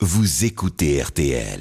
vous écoutez RTL.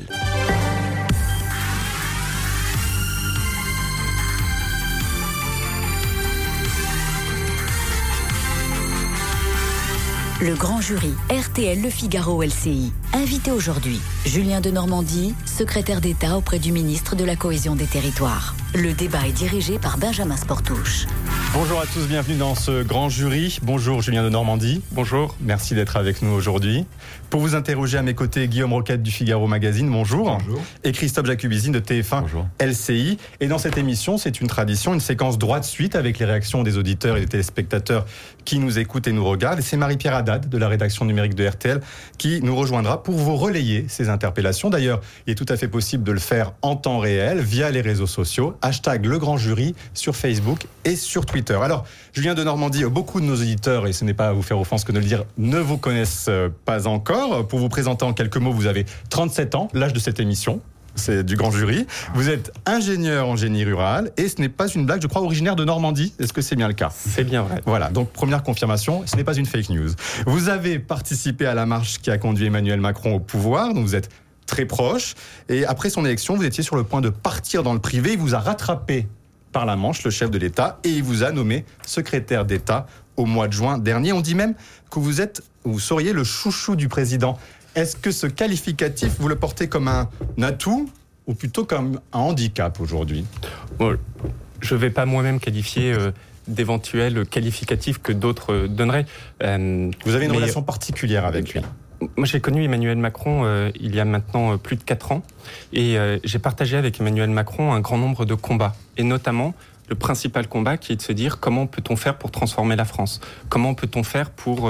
Le grand jury RTL Le Figaro LCI. Invité aujourd'hui, Julien de Normandie, secrétaire d'État auprès du ministre de la Cohésion des Territoires. Le débat est dirigé par Benjamin Sportouche. Bonjour à tous, bienvenue dans ce grand jury. Bonjour Julien de Normandie. Bonjour. Merci d'être avec nous aujourd'hui. Pour vous interroger à mes côtés, Guillaume Roquette du Figaro Magazine. Bonjour. Bonjour. Et Christophe Jacubizine de TF1 Bonjour. LCI. Et dans cette émission, c'est une tradition, une séquence droite suite avec les réactions des auditeurs et des téléspectateurs qui nous écoutent et nous regardent. Et c'est Marie-Pierre Haddad de la rédaction numérique de RTL qui nous rejoindra pour vous relayer ces interpellations. D'ailleurs, il est tout à fait possible de le faire en temps réel via les réseaux sociaux. Hashtag le grand jury sur Facebook et sur Twitter. Alors, Julien de Normandie, beaucoup de nos auditeurs, et ce n'est pas à vous faire offense que de le dire, ne vous connaissent pas encore. Pour vous présenter en quelques mots, vous avez 37 ans, l'âge de cette émission. C'est du grand jury. Vous êtes ingénieur en génie rural et ce n'est pas une blague, je crois, originaire de Normandie. Est-ce que c'est bien le cas ? C'est bien vrai. Voilà, donc première confirmation, ce n'est pas une fake news. Vous avez participé à la marche qui a conduit Emmanuel Macron au pouvoir, donc vous êtes très proche. Et après son élection, vous étiez sur le point de partir dans le privé. Il vous a rattrapé par la Manche, le chef de l'État, et il vous a nommé secrétaire d'État au mois de juin dernier. On dit même que vous seriez le chouchou du président. Est-ce que ce qualificatif, vous le portez comme un atout ou plutôt comme un handicap aujourd'hui ? Bon, je ne vais pas moi-même qualifier d'éventuels qualificatifs que d'autres donneraient. Vous avez une relation particulière avec lui ? Moi, j'ai connu Emmanuel Macron il y a maintenant plus de 4 ans et j'ai partagé avec Emmanuel Macron un grand nombre de combats, et notamment le principal combat qui est de se dire comment peut-on faire pour transformer la France ? Comment peut-on faire pour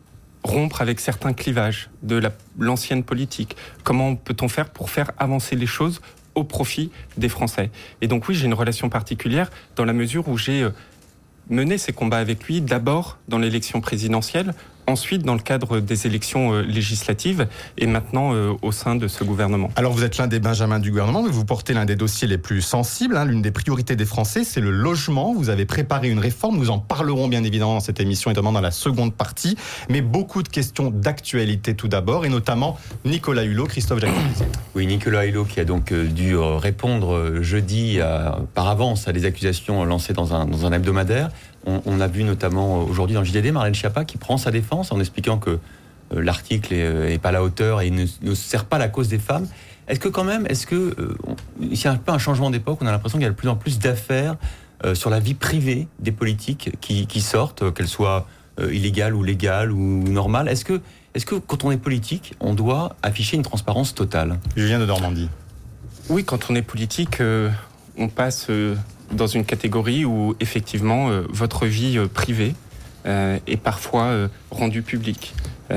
rompre avec certains clivages de l'ancienne politique ? Comment peut-on faire pour faire avancer les choses au profit des Français ? Et donc oui, j'ai une relation particulière dans la mesure où j'ai mené ces combats avec lui, d'abord dans l'élection présidentielle, ensuite dans le cadre des élections législatives et maintenant au sein de ce gouvernement. Alors vous êtes l'un des benjamins du gouvernement, mais vous portez l'un des dossiers les plus sensibles, l'une des priorités des Français, c'est le logement. Vous avez préparé une réforme, nous en parlerons bien évidemment dans cette émission et notamment dans la seconde partie, mais beaucoup de questions d'actualité tout d'abord, et notamment Nicolas Hulot, Christophe Jacubizine. Oui, Nicolas Hulot qui a donc dû répondre jeudi par avance à des accusations lancées dans un hebdomadaire. On a vu notamment aujourd'hui dans le JDD Marlène Schiappa qui prend sa défense en expliquant que l'article n'est pas à la hauteur et ne sert pas la cause des femmes. Est-ce que c'est un peu un changement d'époque, on a l'impression qu'il y a de plus en plus d'affaires sur la vie privée des politiques qui sortent, qu'elles soient illégales ou légales ou normales. Est-ce que quand on est politique, on doit afficher une transparence totale ? Julien de Normandie. Oui, quand on est politique, on passe dans une catégorie où effectivement votre vie privée est parfois rendue publique.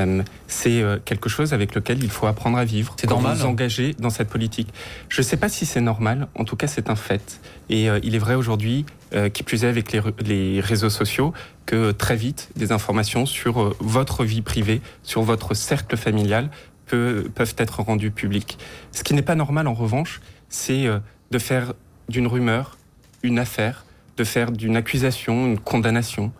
C'est quelque chose avec lequel il faut apprendre à vivre. C'est normal. Vous engager dans cette politique. Je ne sais pas si c'est normal, en tout cas c'est un fait. Et il est vrai aujourd'hui, qui plus est avec les réseaux sociaux, que très vite des informations sur votre vie privée, sur votre cercle familial peuvent être rendues publiques. Ce qui n'est pas normal en revanche, c'est de faire d'une rumeur une affaire, de faire d'une accusation une condamnation.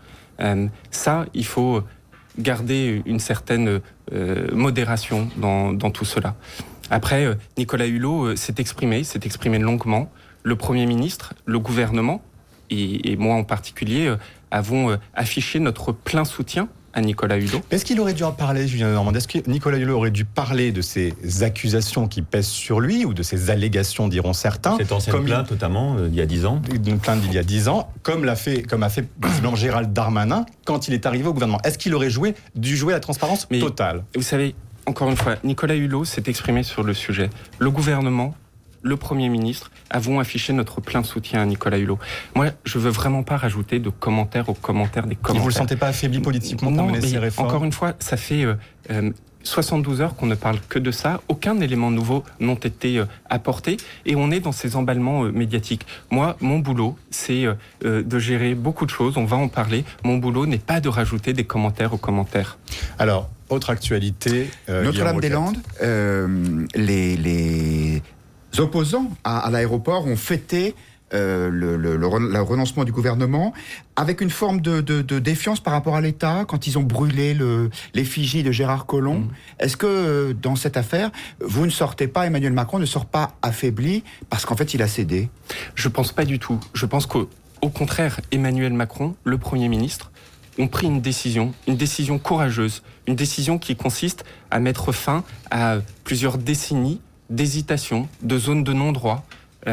Ça, il faut garder une certaine modération dans tout cela. Après, Nicolas Hulot s'est exprimé longuement. Le Premier ministre, le gouvernement, et moi en particulier, avons affiché notre plein soutien à Nicolas Hulot. Est-ce qu'il aurait dû en parler, Julien de Normandie ? Est-ce que Nicolas Hulot aurait dû parler de ces accusations qui pèsent sur lui, ou de ces allégations, diront certains ? Cette ancienne plainte, notamment, il y a 10 ans. Une plainte d'il y a 10 ans, comme a fait visiblement Gérald Darmanin quand il est arrivé au gouvernement. Est-ce qu'il aurait dû jouer la transparence totale ? Vous savez, encore une fois, Nicolas Hulot s'est exprimé sur le sujet. Le gouvernement, le Premier ministre, avons affiché notre plein soutien à Nicolas Hulot. Moi, je veux vraiment pas rajouter de commentaires aux commentaires des commentaires. Vous le sentez pas affaibli politiquement pour mener ces réformes ? Encore une fois, ça fait 72 heures qu'on ne parle que de ça. Aucun élément nouveau n'a été apporté et on est dans ces emballements médiatiques. Moi, mon boulot, c'est de gérer beaucoup de choses. On va en parler. Mon boulot n'est pas de rajouter des commentaires aux commentaires. Alors, autre actualité. Notre-Dame-des-Landes, les opposants à l'aéroport ont fêté le renoncement du gouvernement, avec une forme de défiance par rapport à l'État, quand ils ont brûlé l'effigie de Gérard Collomb. Est-ce que dans cette affaire, Emmanuel Macron ne sort pas affaibli parce qu'en fait il a cédé? Je pense pas du tout. Je pense qu'au contraire, Emmanuel Macron, le Premier ministre, ont pris une décision courageuse, une décision qui consiste à mettre fin à plusieurs décennies d'hésitation, de zones de non-droit,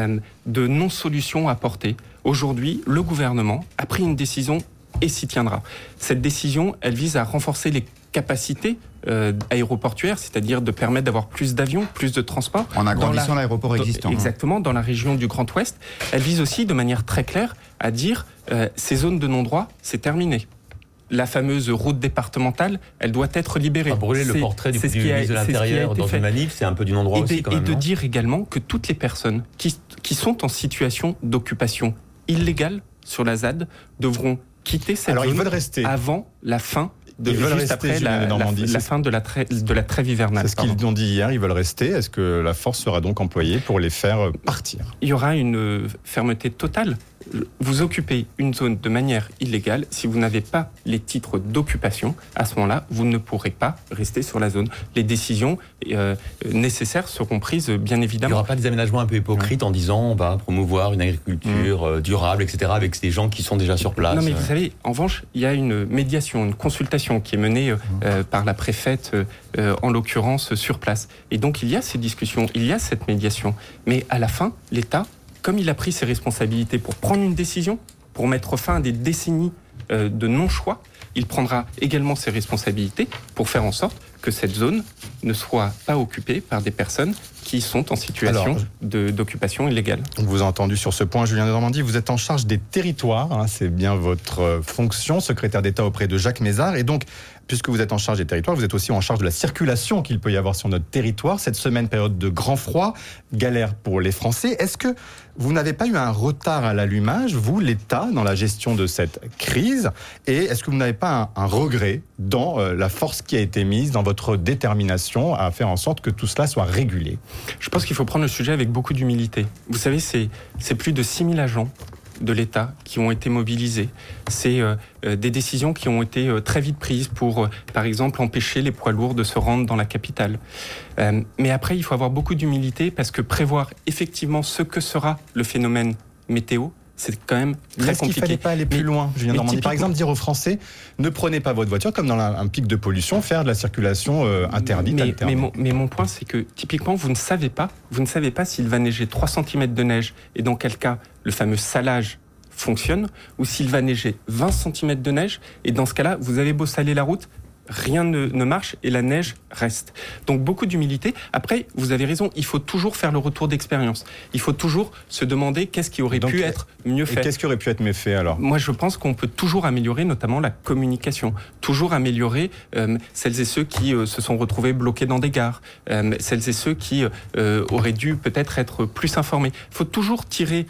de non-solutions apportées. Aujourd'hui, le gouvernement a pris une décision et s'y tiendra. Cette décision, elle vise à renforcer les capacités aéroportuaires, c'est-à-dire de permettre d'avoir plus d'avions, plus de transports. En agrandissant l'aéroport existant. Exactement, dans la région du Grand Ouest. Elle vise aussi de manière très claire à dire ces zones de non-droit, c'est terminé. La fameuse route départementale, elle doit être libérée. Brûler le portrait du ministre de l'Intérieur dans une manif, c'est un peu du non-droit aussi quand même. Et de dire également que toutes les personnes qui sont en situation d'occupation illégale sur la ZAD devront quitter cette zone avant la fin après la fin de la trêve hivernale. C'est ce qu'ils ont dit hier, ils veulent rester. Est-ce que la force sera donc employée pour les faire partir? Il y aura une fermeté totale. Vous occupez une zone de manière illégale, si vous n'avez pas les titres d'occupation, à ce moment-là, vous ne pourrez pas rester sur la zone. Les décisions nécessaires seront prises, bien évidemment. Il n'y aura pas des aménagements un peu hypocrites en disant on va promouvoir une agriculture durable, etc., avec des gens qui sont déjà sur place. Non, mais vous savez, en revanche, il y a une médiation, une consultation qui est menée par la préfète, en l'occurrence, sur place. Et donc, il y a ces discussions, il y a cette médiation. Mais à la fin, l'État, comme il a pris ses responsabilités pour prendre une décision, pour mettre fin à des décennies de non-choix, il prendra également ses responsabilités pour faire en sorte que cette zone ne soit pas occupée par des personnes qui sont en situation d'occupation illégale. On vous a entendu sur ce point, Julien de Normandie. Vous êtes en charge des territoires, c'est bien votre fonction, secrétaire d'État auprès de Jacques Mézard. Et donc, puisque vous êtes en charge des territoires, vous êtes aussi en charge de la circulation qu'il peut y avoir sur notre territoire. Cette semaine, période de grand froid, galère pour les Français. Est-ce que vous n'avez pas eu un retard à l'allumage, vous, l'État, dans la gestion de cette crise? Et est-ce que vous n'avez pas un regret dans la force qui a été mise, dans votre détermination à faire en sorte que tout cela soit régulé? Je pense qu'il faut prendre le sujet avec beaucoup d'humilité. Vous savez, c'est plus de 6000 agents de l'État qui ont été mobilisés. C'est des décisions qui ont été très vite prises pour, par exemple, empêcher les poids lourds de se rendre dans la capitale. Mais après, il faut avoir beaucoup d'humilité parce que prévoir effectivement ce que sera le phénomène météo, c'est quand même très compliqué. Est-ce qu'il ne fallait pas aller plus loin, Julien Normandie? Par exemple, dire aux Français, ne prenez pas votre voiture, comme dans un pic de pollution, faire de la circulation interdite, alternée. Mais mon point, c'est que typiquement, vous ne savez pas s'il va neiger 3 cm de neige, et dans quel cas le fameux salage fonctionne, ou s'il va neiger 20 cm de neige, et dans ce cas-là, vous avez beau saler la route, rien ne marche et la neige reste. Donc beaucoup d'humilité. Après, vous avez raison, il faut toujours faire le retour d'expérience. Il faut toujours se demander qu'est-ce qui aurait pu être mieux fait. Et qu'est-ce qui aurait pu être mieux fait alors? Moi, je pense qu'on peut toujours améliorer notamment la communication. Toujours améliorer celles et ceux qui se sont retrouvés bloqués dans des gares. Celles et ceux qui auraient dû peut-être être plus informés. Il faut toujours tirer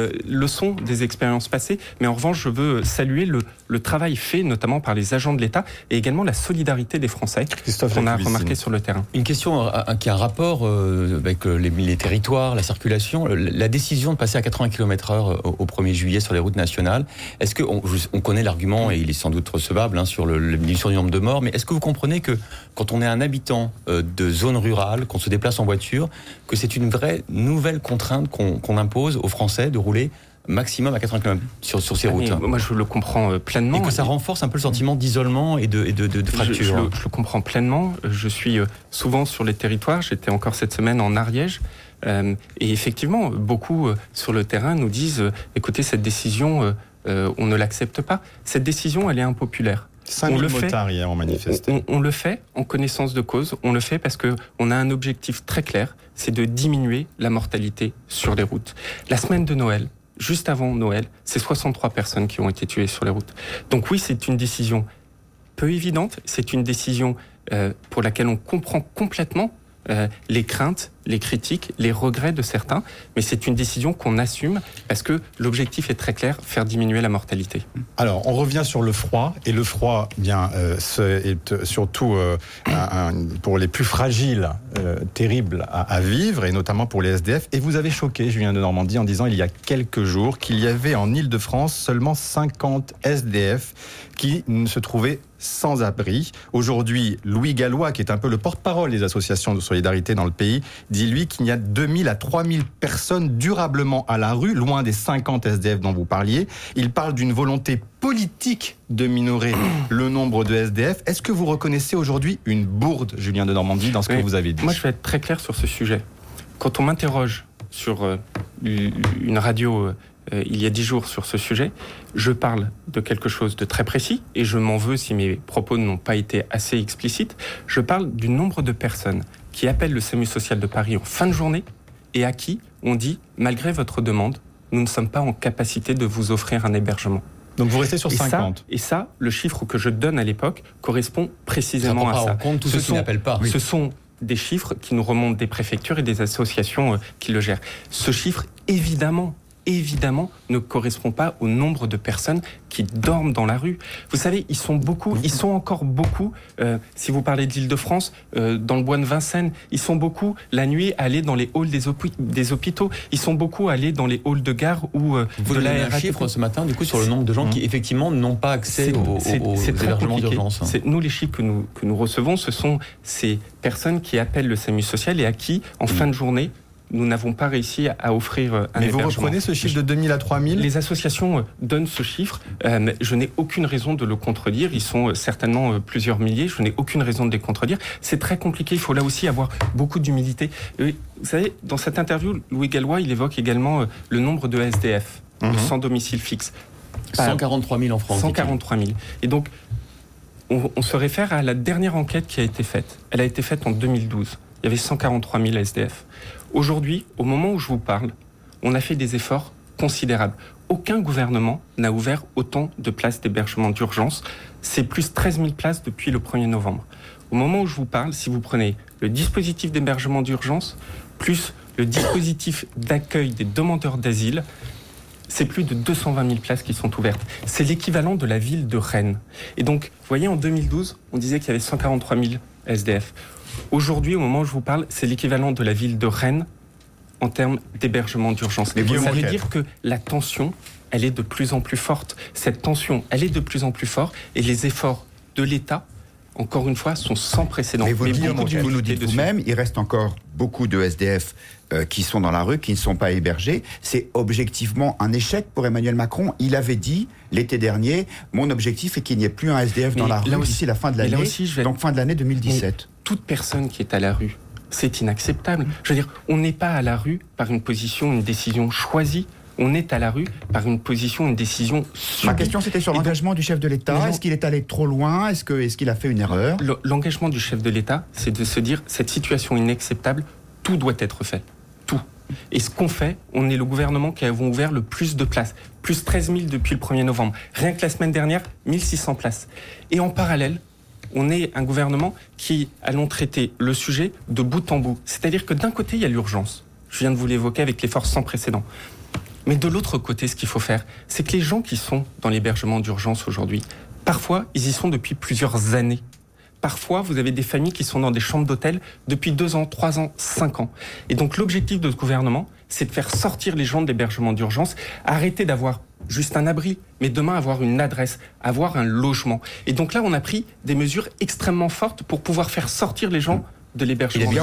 leçon des expériences passées. Mais en revanche, je veux saluer le travail fait notamment par les agents de l'État et également la solidarité des Français qu'on a remarqué sur le terrain. Une question qui a un rapport avec les territoires, la circulation. La décision de passer à 80 km/h au 1er juillet sur les routes nationales, est-ce qu'on connaît l'argument, et il est sans doute recevable, sur la diminution du nombre de morts, mais est-ce que vous comprenez que quand on est un habitant de zone rurale, qu'on se déplace en voiture, que c'est une vraie nouvelle contrainte qu'on impose aux Français de rouler maximum à 80 km sur ces routes? Moi, je le comprends pleinement. Et que ça renforce un peu le sentiment d'isolement et de fracture. Je le comprends pleinement. Je suis souvent sur les territoires. J'étais encore cette semaine en Ariège. Et effectivement, beaucoup sur le terrain nous disent écoutez, cette décision, on ne l'accepte pas. Cette décision, elle est impopulaire. 5000 motards hier ont manifesté. On le fait en connaissance de cause. On le fait parce qu'on a un objectif très clair, c'est de diminuer la mortalité sur les routes. La semaine de Noël, juste avant Noël, c'est 63 personnes qui ont été tuées sur les routes. Donc oui, c'est une décision peu évidente. C'est une décision pour laquelle on comprend complètement les craintes, les critiques, les regrets de certains, mais c'est une décision qu'on assume parce que l'objectif est très clair, faire diminuer la mortalité. Alors, on revient sur le froid, et le froid, est surtout pour les plus fragiles, terrible à vivre, et notamment pour les SDF. Et vous avez choqué Julien de Normandie en disant il y a quelques jours qu'il y avait en Île-de-France seulement 50 SDF qui se trouvaient sans abri. Aujourd'hui, Louis Gallois, qui est un peu le porte-parole des associations de solidarité dans le pays, dit lui qu'il y a 2000 à 3000 personnes durablement à la rue, loin des 50 SDF dont vous parliez. Il parle d'une volonté politique de minorer le nombre de SDF. Est-ce que vous reconnaissez aujourd'hui une bourde, Julien de Normandie, dans ce que vous avez dit ? Moi, je vais être très clair sur ce sujet. Quand on m'interroge sur une radio il y a 10 jours sur ce sujet, je parle de quelque chose de très précis, et je m'en veux si mes propos n'ont pas été assez explicites. Je parle du nombre de personnes qui appellent le SAMU social de Paris en fin de journée et à qui on dit, malgré votre demande, nous ne sommes pas en capacité de vous offrir un hébergement. Donc vous restez sur 50. Et ça, le chiffre que je donne à l'époque correspond précisément à ça. Ça prend pas en compte tous ceux qui n'appellent pas. Ce sont des chiffres qui nous remontent des préfectures et des associations qui le gèrent. Ce chiffre, évidemment, ne correspond pas au nombre de personnes qui dorment dans la rue. Vous savez, ils sont encore beaucoup, si vous parlez de l'Île-de-France, dans le bois de Vincennes, ils sont beaucoup la nuit à aller dans les halls des hôpitaux, ils sont beaucoup à aller dans les halls de gare ou vous de la avez un chiffre ce matin, du coup, sur le nombre de gens qui, effectivement, n'ont pas accès aux hébergements d'urgence. Nous, les chiffres que nous recevons, ce sont ces personnes qui appellent le SAMU social et à qui, en fin de journée, nous n'avons pas réussi à offrir un hébergement. Mais vous reprenez ce chiffre de 2000 à 3000 ? Les associations donnent ce chiffre. Je n'ai aucune raison de le contredire. Ils sont certainement plusieurs milliers. Je n'ai aucune raison de les contredire. C'est très compliqué. Il faut là aussi avoir beaucoup d'humilité. Vous savez, dans cette interview, Louis Gallois, il évoque également le nombre de SDF, sans domicile fixe. 143 000 en France. 143 000. Et donc, on se réfère à la dernière enquête qui a été faite. Elle a été faite en 2012. Il y avait 143 000 SDF. Aujourd'hui, au moment où je vous parle, on a fait des efforts considérables. Aucun gouvernement n'a ouvert autant de places d'hébergement d'urgence. C'est plus 13 000 places depuis le 1er novembre. Au moment où je vous parle, si vous prenez le dispositif d'hébergement d'urgence, plus le dispositif d'accueil des demandeurs d'asile, c'est plus de 220 000 places qui sont ouvertes. C'est l'équivalent de la ville de Rennes. Et donc, vous voyez, en 2012, on disait qu'il y avait 143 000 SDF. Aujourd'hui, au moment où je vous parle, c'est l'équivalent de la ville de Rennes en termes d'hébergement d'urgence. Ça veut dire que la tension, elle est de plus en plus forte. Cette tension, elle est de plus en plus forte et les efforts de l'État, encore une fois, sont sans précédent. Mais vous nous dites vous-même, il reste encore beaucoup de SDF qui sont dans la rue, qui ne sont pas hébergés. C'est objectivement un échec pour Emmanuel Macron. Il avait dit l'été dernier, mon objectif est qu'il n'y ait plus un SDF dans la rue d'ici la fin de l'année, donc fin de l'année 2017. Toute personne qui est à la rue, c'est inacceptable. Je veux dire, on n'est pas à la rue par une position, une décision choisie. On est à la rue par une position, une décision subie. Ma question, c'était sur l'engagement du chef de l'État. Est-ce qu'il est allé trop loin ? Est-ce qu'il a fait une erreur ? L'engagement du chef de l'État, c'est de se dire, cette situation inacceptable, tout doit être fait. Tout. Et ce qu'on fait, on est le gouvernement qui avons ouvert le plus de places. Plus 13 000 depuis le 1er novembre. Rien que la semaine dernière, 1600 places. Et en parallèle, on est un gouvernement qui allons traiter le sujet de bout en bout. C'est-à-dire que d'un côté, il y a l'urgence. Je viens de vous l'évoquer avec l'effort sans précédent. Mais de l'autre côté, ce qu'il faut faire, c'est que les gens qui sont dans l'hébergement d'urgence aujourd'hui, parfois, ils y sont depuis plusieurs années. Parfois, vous avez des familles qui sont dans des chambres d'hôtel depuis 2 ans, 3 ans, 5 ans. Et donc, l'objectif de ce gouvernement, c'est de faire sortir les gens de l'hébergement d'urgence, arrêter d'avoir juste un abri, mais demain avoir une adresse, avoir un logement. Et donc là, on a pris des mesures extrêmement fortes pour pouvoir faire sortir les gens de l'hébergement. Il y a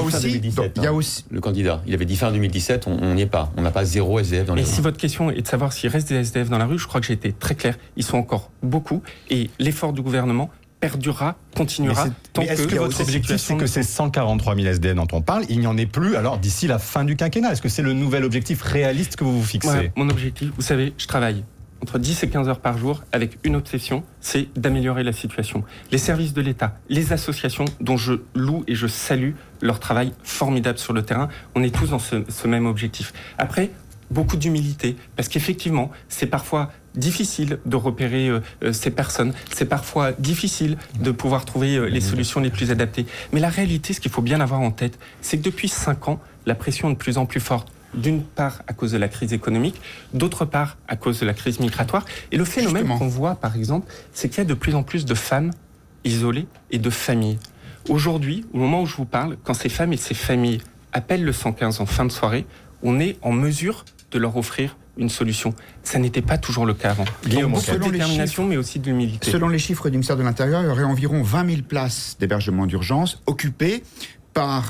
aussi le candidat. Il avait dit fin 2017, on n'y est pas. On n'a pas 0 SDF dans les rues. Et si votre question est de savoir s'il reste des SDF dans la rue, je crois que j'ai été très clair. Ils sont encore beaucoup. Et l'effort du gouvernement perdurera, continuera. Mais est-ce que votre objectif, c'est que ces 143 000 SDF dont on parle, il n'y en ait plus alors d'ici la fin du quinquennat ? Est-ce que c'est le nouvel objectif réaliste que vous vous fixez ? Ouais, mon objectif, vous savez, je travaille entre 10 et 15 heures par jour avec une obsession, c'est d'améliorer la situation. Les services de l'État, les associations dont je loue et je salue leur travail formidable sur le terrain, on est tous dans ce même objectif. Après, beaucoup d'humilité, parce qu'effectivement, c'est parfois difficile de repérer ces personnes. C'est parfois difficile de pouvoir trouver les solutions les plus adaptées. Mais la réalité, ce qu'il faut bien avoir en tête, c'est que depuis 5 ans, la pression est de plus en plus forte. D'une part à cause de la crise économique, d'autre part à cause de la crise migratoire. Et le phénomène qu'on voit, par exemple, c'est qu'il y a de plus en plus de femmes isolées et de familles. Aujourd'hui, au moment où je vous parle, quand ces femmes et ces familles appellent le 115 en fin de soirée, on est en mesure de leur offrir une solution. Ça n'était pas toujours le cas avant. Guillaume, beaucoup de détermination, mais aussi de l'humilité. Selon les chiffres du ministère de l'Intérieur, il y aurait environ 20 000 places d'hébergement d'urgence occupées par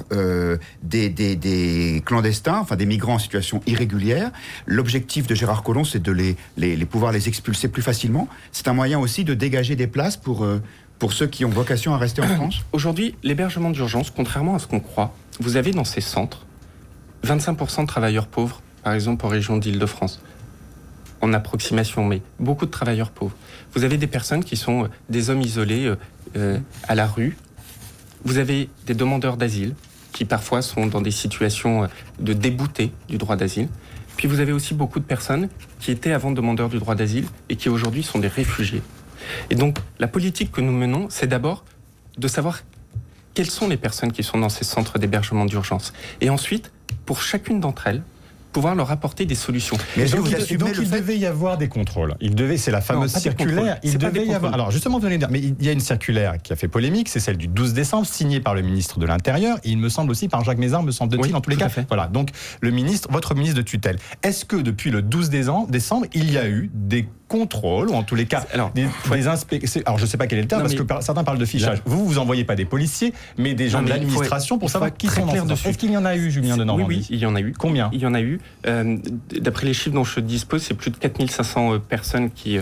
des clandestins, enfin des migrants en situation irrégulière. L'objectif de Gérard Collomb, c'est de pouvoir les expulser plus facilement. C'est un moyen aussi de dégager des places pour ceux qui ont vocation à rester en France. Aujourd'hui, l'hébergement d'urgence, contrairement à ce qu'on croit, vous avez dans ces centres 25% de travailleurs pauvres, par exemple en région d'Île-de-France, en approximation, mais beaucoup de travailleurs pauvres. Vous avez des personnes qui sont des hommes isolés à la rue. Vous avez des demandeurs d'asile qui parfois sont dans des situations de déboutés du droit d'asile. Puis vous avez aussi beaucoup de personnes qui étaient avant demandeurs du droit d'asile et qui aujourd'hui sont des réfugiés. Et donc la politique que nous menons, c'est d'abord de savoir quelles sont les personnes qui sont dans ces centres d'hébergement d'urgence. Et ensuite, pour chacune d'entre elles, pouvoir leur apporter des solutions. Mais donc il devait y avoir des contrôles. C'est la fameuse circulaire. Il devait y avoir. Alors justement, vous venez de dire, mais il y a une circulaire qui a fait polémique, c'est celle du 12 décembre, signée par le ministre de l'Intérieur, et il me semble aussi par Jacques Mézard, me semble-t-il, en tous les cas. Voilà. Donc votre ministre de tutelle. Est-ce que depuis le 12 décembre, il y a eu des contrôles, ou en tous les cas, des inspections. Alors je ne sais pas quel est le terme, parce que certains parlent de fichage. Vous envoyez pas des policiers, mais des gens de l'administration pour savoir qui sont dans ce centre. Est-ce qu'il y en a eu, Julien de Normandie ? Oui, il y en a eu. Combien ? Il y en a eu. D'après les chiffres dont je dispose, c'est plus de 4500 personnes qui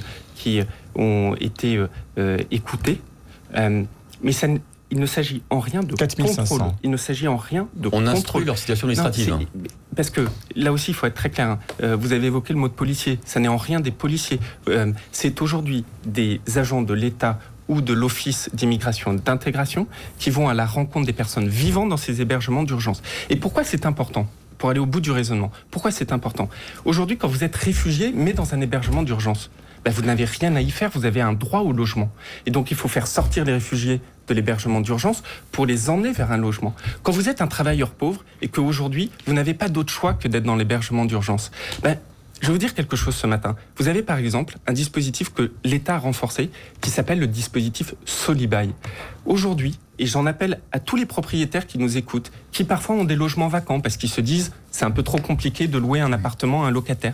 ont été écoutées. Mais il ne s'agit en rien de 4500. contrôle. Il ne s'agit en rien de contrôle. On contrôle. instruit leur situation administrative. Parce que là aussi, il faut être très clair. Vous avez évoqué le mot de policier. Ça n'est en rien des policiers. C'est aujourd'hui des agents de l'État ou de l'Office d'immigration et d'intégration qui vont à la rencontre des personnes vivant dans ces hébergements d'urgence. Et pourquoi c'est important ? Pour aller au bout du raisonnement. Pourquoi c'est important ? Aujourd'hui, quand vous êtes réfugié, mais dans un hébergement d'urgence, vous n'avez rien à y faire, vous avez un droit au logement. Et donc, il faut faire sortir les réfugiés de l'hébergement d'urgence pour les emmener vers un logement. Quand vous êtes un travailleur pauvre et qu'aujourd'hui, vous n'avez pas d'autre choix que d'être dans l'hébergement d'urgence, je vais vous dire quelque chose ce matin. Vous avez par exemple un dispositif que l'État a renforcé qui s'appelle le dispositif Solibail. Aujourd'hui, et j'en appelle à tous les propriétaires qui nous écoutent, qui parfois ont des logements vacants parce qu'ils se disent c'est un peu trop compliqué de louer un appartement à un locataire.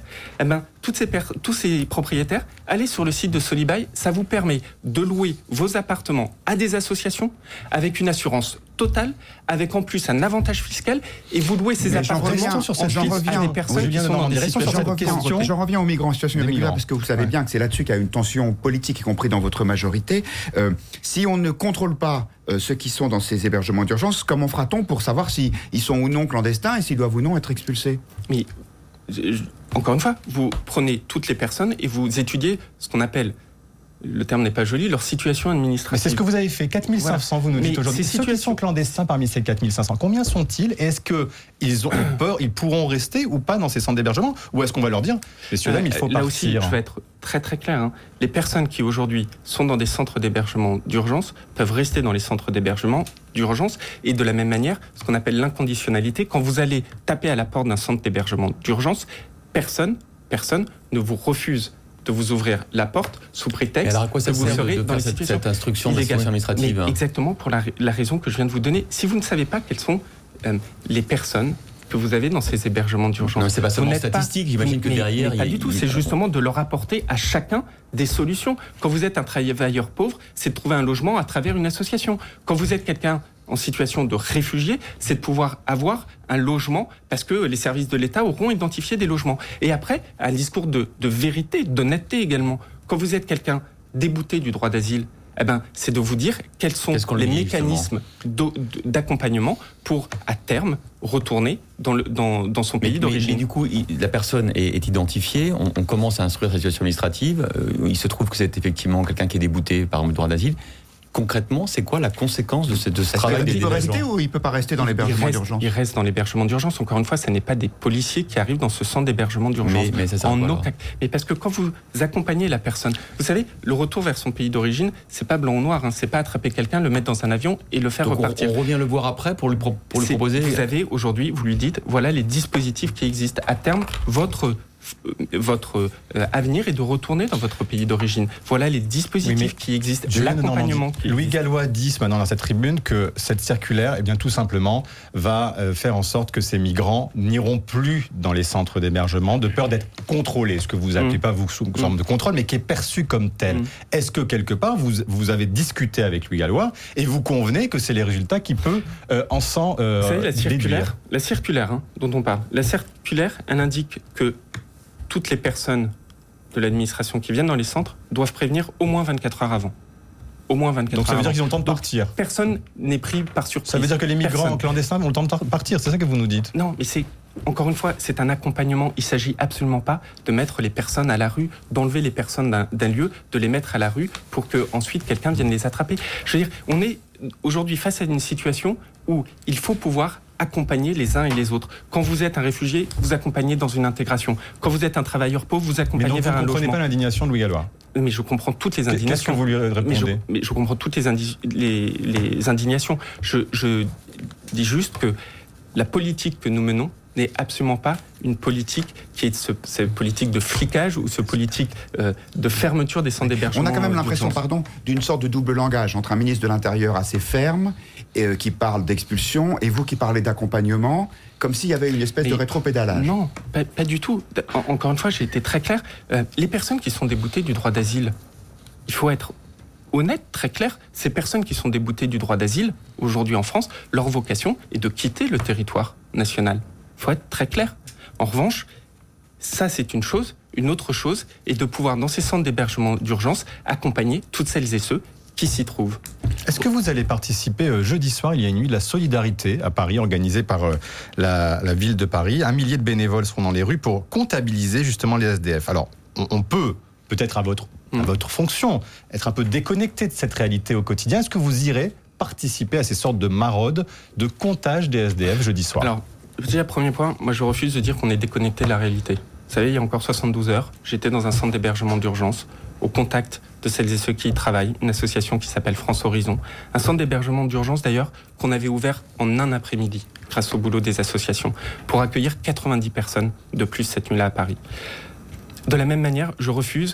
Tous ces propriétaires, allez sur le site de Solibail, ça vous permet de louer vos appartements à des associations avec une assurance totale, avec en plus un avantage fiscal, et vous louez ces appartements à des personnes qui sont dans des situations. J'en reviens aux migrants en situation irrégulière, parce que vous savez bien que c'est là-dessus qu'il y a une tension politique, y compris dans votre majorité. Si on ne contrôle pas ceux qui sont dans ces hébergements d'urgence, comment fera-t-on pour savoir s'ils sont ou non clandestins et s'ils doivent ou non être expulsés ? Mais, encore une fois, vous prenez toutes les personnes et vous étudiez ce qu'on appelle, le terme n'est pas joli, leur situation administrative. Mais c'est ce que vous avez fait, 4500, vous nous dites aujourd'hui. Ceux qui sont clandestins parmi ces 4500, combien sont-ils ? Et est-ce qu'ils ont peur, ils pourront rester ou pas dans ces centres d'hébergement ? Ou est-ce qu'on va leur dire, messieurs, dames, il faut partir ? Là aussi, je vais être très très clair. Les personnes qui aujourd'hui sont dans des centres d'hébergement d'urgence peuvent rester dans les centres d'hébergement d'urgence, et de la même manière, ce qu'on appelle l'inconditionnalité, quand vous allez taper à la porte d'un centre d'hébergement d'urgence, personne ne vous refuse de vous ouvrir la porte sous prétexte que vous serez dans cette instruction administrative. Mais exactement pour la raison que je viens de vous donner. Si vous ne savez pas quelles sont les personnes que vous avez dans ces hébergements d'urgence. Non, c'est pas seulement statistique, j'imagine que derrière... Pas du tout, c'est justement de leur apporter à chacun des solutions. Quand vous êtes un travailleur pauvre, c'est de trouver un logement à travers une association. Quand vous êtes quelqu'un en situation de réfugié, c'est de pouvoir avoir un logement parce que les services de l'État auront identifié des logements. Et après, un discours de vérité, d'honnêteté également. Quand vous êtes quelqu'un débouté du droit d'asile, c'est de vous dire quels sont les mécanismes d'accompagnement pour, à terme, retourner dans son pays d'origine. Mais du coup, la personne est identifiée, on commence à instruire sa situation administrative, il se trouve que c'est effectivement quelqu'un qui est débouté par le droit d'asile. concrètement, c'est quoi la conséquence de ce travail des Il peut déménagements rester ou il ne peut pas rester dans l'hébergement d'urgence? Il reste dans l'hébergement d'urgence. Encore une fois, ce n'est pas des policiers qui arrivent dans ce centre d'hébergement d'urgence. Mais ça sert à quoi, mais parce que quand vous accompagnez la personne, vous savez, le retour vers son pays d'origine, c'est pas blanc ou noir. C'est pas attraper quelqu'un, le mettre dans un avion et le faire repartir. On revient le voir après pour lui proposer. Vous avez aujourd'hui, vous lui dites, voilà les dispositifs qui existent. À terme, votre avenir est de retourner dans votre pays d'origine. Voilà les dispositifs qui existent, l'accompagnement. Louis Gallois dit maintenant dans cette tribune que cette circulaire, eh bien, tout simplement, va faire en sorte que ces migrants n'iront plus dans les centres d'hébergement de peur d'être contrôlés, ce que vous appelez pas vous sous forme de contrôle, mais qui est perçu comme tel. Est-ce que quelque part vous avez discuté avec Louis Gallois et vous convenez que c'est les résultats qui peuvent en s'en vous savez, déduire? La circulaire dont on parle, la circulaire, elle indique que toutes les personnes de l'administration qui viennent dans les centres doivent prévenir au moins 24 heures avant. Au moins 24 heures avant. Donc ça veut dire qu'ils ont le temps de partir. Personne n'est pris par surprise. Ça veut dire que les migrants clandestins ont le temps de partir, c'est ça que vous nous dites? Non, mais encore une fois, c'est un accompagnement. Il ne s'agit absolument pas de mettre les personnes à la rue, d'enlever les personnes d'un lieu, de les mettre à la rue pour qu'ensuite quelqu'un vienne les attraper. Je veux dire, on est aujourd'hui face à une situation où il faut pouvoir accompagner les uns et les autres. Quand vous êtes un réfugié, vous accompagnez dans une intégration. Quand vous êtes un travailleur pauvre, vous accompagnez vers un logement. Vous ne comprenez pas l'indignation de Louis Gallois? Mais je comprends toutes les indignations. Qu'est-ce que vous lui répondez? Mais je comprends toutes les indignations. Je dis juste que la politique que nous menons n'est absolument pas une politique qui est cette politique de flicage ou cette politique de fermeture des centres d'hébergement. On a quand même l'impression, d'une sorte de double langage entre un ministre de l'Intérieur assez ferme qui parle d'expulsion et vous qui parlez d'accompagnement, comme s'il y avait une espèce de rétropédalage. Non, pas du tout. Encore une fois, j'ai été très clair. Les personnes qui sont déboutées du droit d'asile, il faut être honnête, très clair. Ces personnes qui sont déboutées du droit d'asile, aujourd'hui en France, leur vocation est de quitter le territoire national. Il faut être très clair. En revanche, ça c'est une chose. Une autre chose est de pouvoir, dans ces centres d'hébergement d'urgence, accompagner toutes celles et ceux qui s'y trouvent. Est-ce que vous allez participer jeudi soir, il y a une nuit de la solidarité à Paris, organisée par la ville de Paris. 1 millier de bénévoles seront dans les rues pour comptabiliser justement les SDF. Alors, on peut, peut-être à votre fonction, être un peu déconnecté de cette réalité au quotidien. Est-ce que vous irez participer à ces sortes de maraudes de comptage des SDF jeudi soir? Alors, déjà, premier point, moi je refuse de dire qu'on est déconnecté de la réalité. Vous savez, il y a encore 72 heures, j'étais dans un centre d'hébergement d'urgence, au contact de celles et ceux qui y travaillent, une association qui s'appelle France Horizon. Un centre d'hébergement d'urgence d'ailleurs qu'on avait ouvert en un après-midi, grâce au boulot des associations, pour accueillir 90 personnes de plus cette nuit-là à Paris. De la même manière, je refuse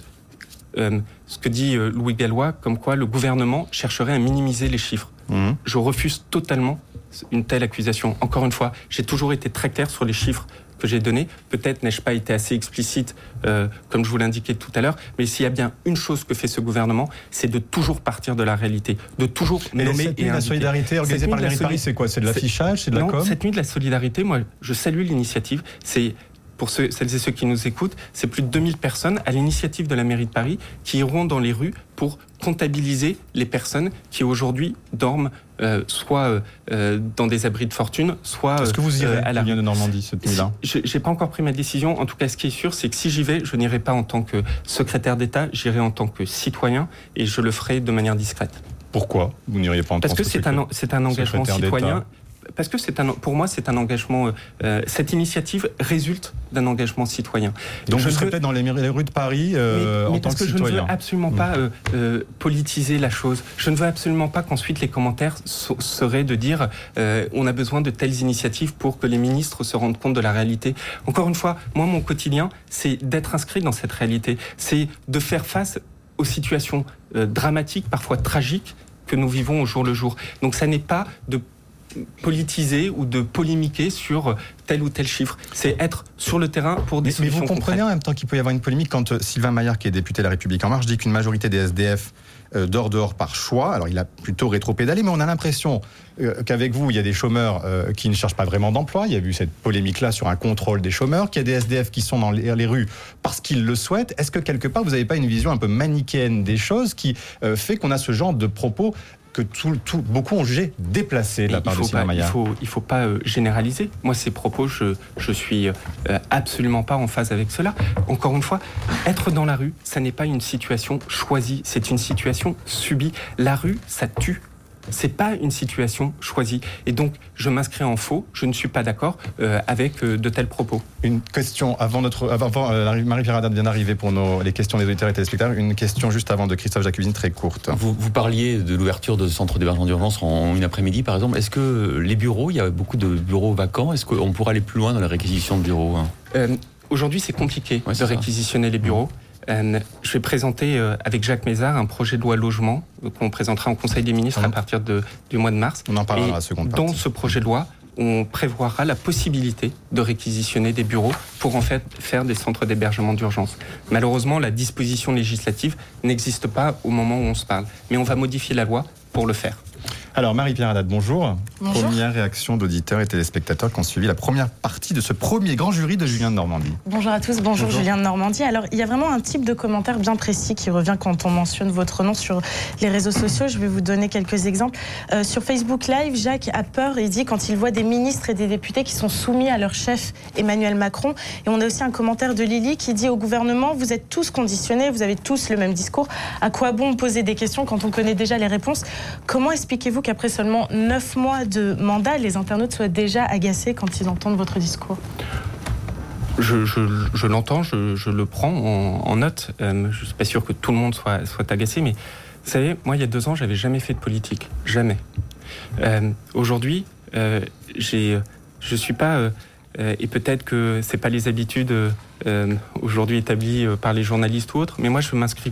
ce que dit Louis Gallois, comme quoi le gouvernement chercherait à minimiser les chiffres. Je refuse totalement une telle accusation. Encore une fois, j'ai toujours été très clair sur les chiffres que j'ai donnés. Peut-être n'ai-je pas été assez explicite, comme je vous l'indiquais tout à l'heure, mais s'il y a bien une chose que fait ce gouvernement, c'est de toujours partir de la réalité, de toujours nommer et indiquer. La solidarité organisée par la mairie de Paris, c'est quoi? C'est de l'affichage, c'est de la com? Cette nuit de la solidarité, moi, je salue l'initiative. C'est pour celles et ceux qui nous écoutent, c'est plus de 2000 personnes à l'initiative de la mairie de Paris qui iront dans les rues pour comptabiliser les personnes qui aujourd'hui dorment soit dans des abris de fortune, soit Est-ce que vous irez à la rue de Normandie cette nuit-là? J'ai pas encore pris ma décision. En tout cas, ce qui est sûr, c'est que si j'y vais, je n'irai pas en tant que secrétaire d'État, j'irai en tant que citoyen et je le ferai de manière discrète. Pourquoi vous n'iriez pas en tant que secrétaire d'État? Parce que c'est un engagement citoyen. Parce que pour moi, c'est un engagement. Cette initiative résulte d'un engagement citoyen. Donc je serais peut-être dans les rues de Paris en tant que citoyen. Parce que je ne veux absolument pas politiser la chose. Je ne veux absolument pas qu'ensuite les commentaires seraient de dire on a besoin de telles initiatives pour que les ministres se rendent compte de la réalité. Encore une fois, moi, mon quotidien, c'est d'être inscrit dans cette réalité. C'est de faire face aux situations dramatiques, parfois tragiques, que nous vivons au jour le jour. Donc ça n'est pas de politiser ou de polémiquer sur tel ou tel chiffre. C'est être sur le terrain pour des solutions concrètes. Mais vous comprenez en même temps qu'il peut y avoir une polémique quand Sylvain Maillard, qui est député de La République En Marche, dit qu'une majorité des SDF dort dehors par choix. Alors il a plutôt rétropédalé, mais on a l'impression qu'avec vous, il y a des chômeurs qui ne cherchent pas vraiment d'emploi. Il y a eu cette polémique-là sur un contrôle des chômeurs, qu'il y a des SDF qui sont dans les rues parce qu'ils le souhaitent. Est-ce que quelque part, vous n'avez pas une vision un peu manichéenne des choses qui fait qu'on a ce genre de propos que beaucoup ont jugé déplacés de la part de Sylvain Maillard. Il faut pas généraliser. Moi, ces propos, je suis absolument pas en phase avec cela. Encore une fois, être dans la rue, ça n'est pas une situation choisie, c'est une situation subie. La rue, ça tue. C'est pas une situation choisie. Et donc, je m'inscris en faux. Je ne suis pas d'accord avec de tels propos. Une question avant Marie-Pierre Haddad vient d'arriver pour les questions des auditeurs et téléspectateurs. Une question juste avant de Christophe Jacubizine, très courte. Vous parliez de l'ouverture de centres d'hébergement d'urgence en une après-midi, par exemple. Est-ce que les bureaux, il y a beaucoup de bureaux vacants. Est-ce qu'on pourrait aller plus loin dans la réquisition de bureaux Aujourd'hui, c'est compliqué de réquisitionner les bureaux. Je vais présenter avec Jacques Mézard un projet de loi logement qu'on présentera en Conseil des ministres à partir du mois de mars. On en parlera à la seconde partie. Dans ce projet de loi, on prévoira la possibilité de réquisitionner des bureaux pour en fait faire des centres d'hébergement d'urgence. Malheureusement, la disposition législative n'existe pas au moment où on se parle. Mais on va modifier la loi pour le faire. Alors Marie-Pierre Haddad, bonjour. Bonjour. Première réaction d'auditeurs et téléspectateurs qui ont suivi la première partie de ce premier grand jury de Julien de Normandie. Bonjour à tous, bonjour Julien de Normandie. Alors il y a vraiment un type de commentaire bien précis qui revient quand on mentionne votre nom sur les réseaux sociaux. Je vais vous donner quelques exemples. Sur Facebook Live, Jacques a peur, il dit quand il voit des ministres et des députés qui sont soumis à leur chef Emmanuel Macron. Et on a aussi un commentaire de Lily qui dit au gouvernement, vous êtes tous conditionnés, vous avez tous le même discours. À quoi bon poser des questions quand on connaît déjà les réponses? Comment expliquez-vous qu'après seulement 9 mois de mandat, les internautes soient déjà agacés quand ils entendent votre discours? Je l'entends, je le prends en note. Je ne suis pas sûr que tout le monde soit agacé, mais vous savez, moi, il y a 2 ans, je n'avais jamais fait de politique. Jamais. Aujourd'hui, je ne suis pas... et peut-être que ce n'est pas les habitudes aujourd'hui établies par les journalistes ou autres, mais moi, je m'inscris...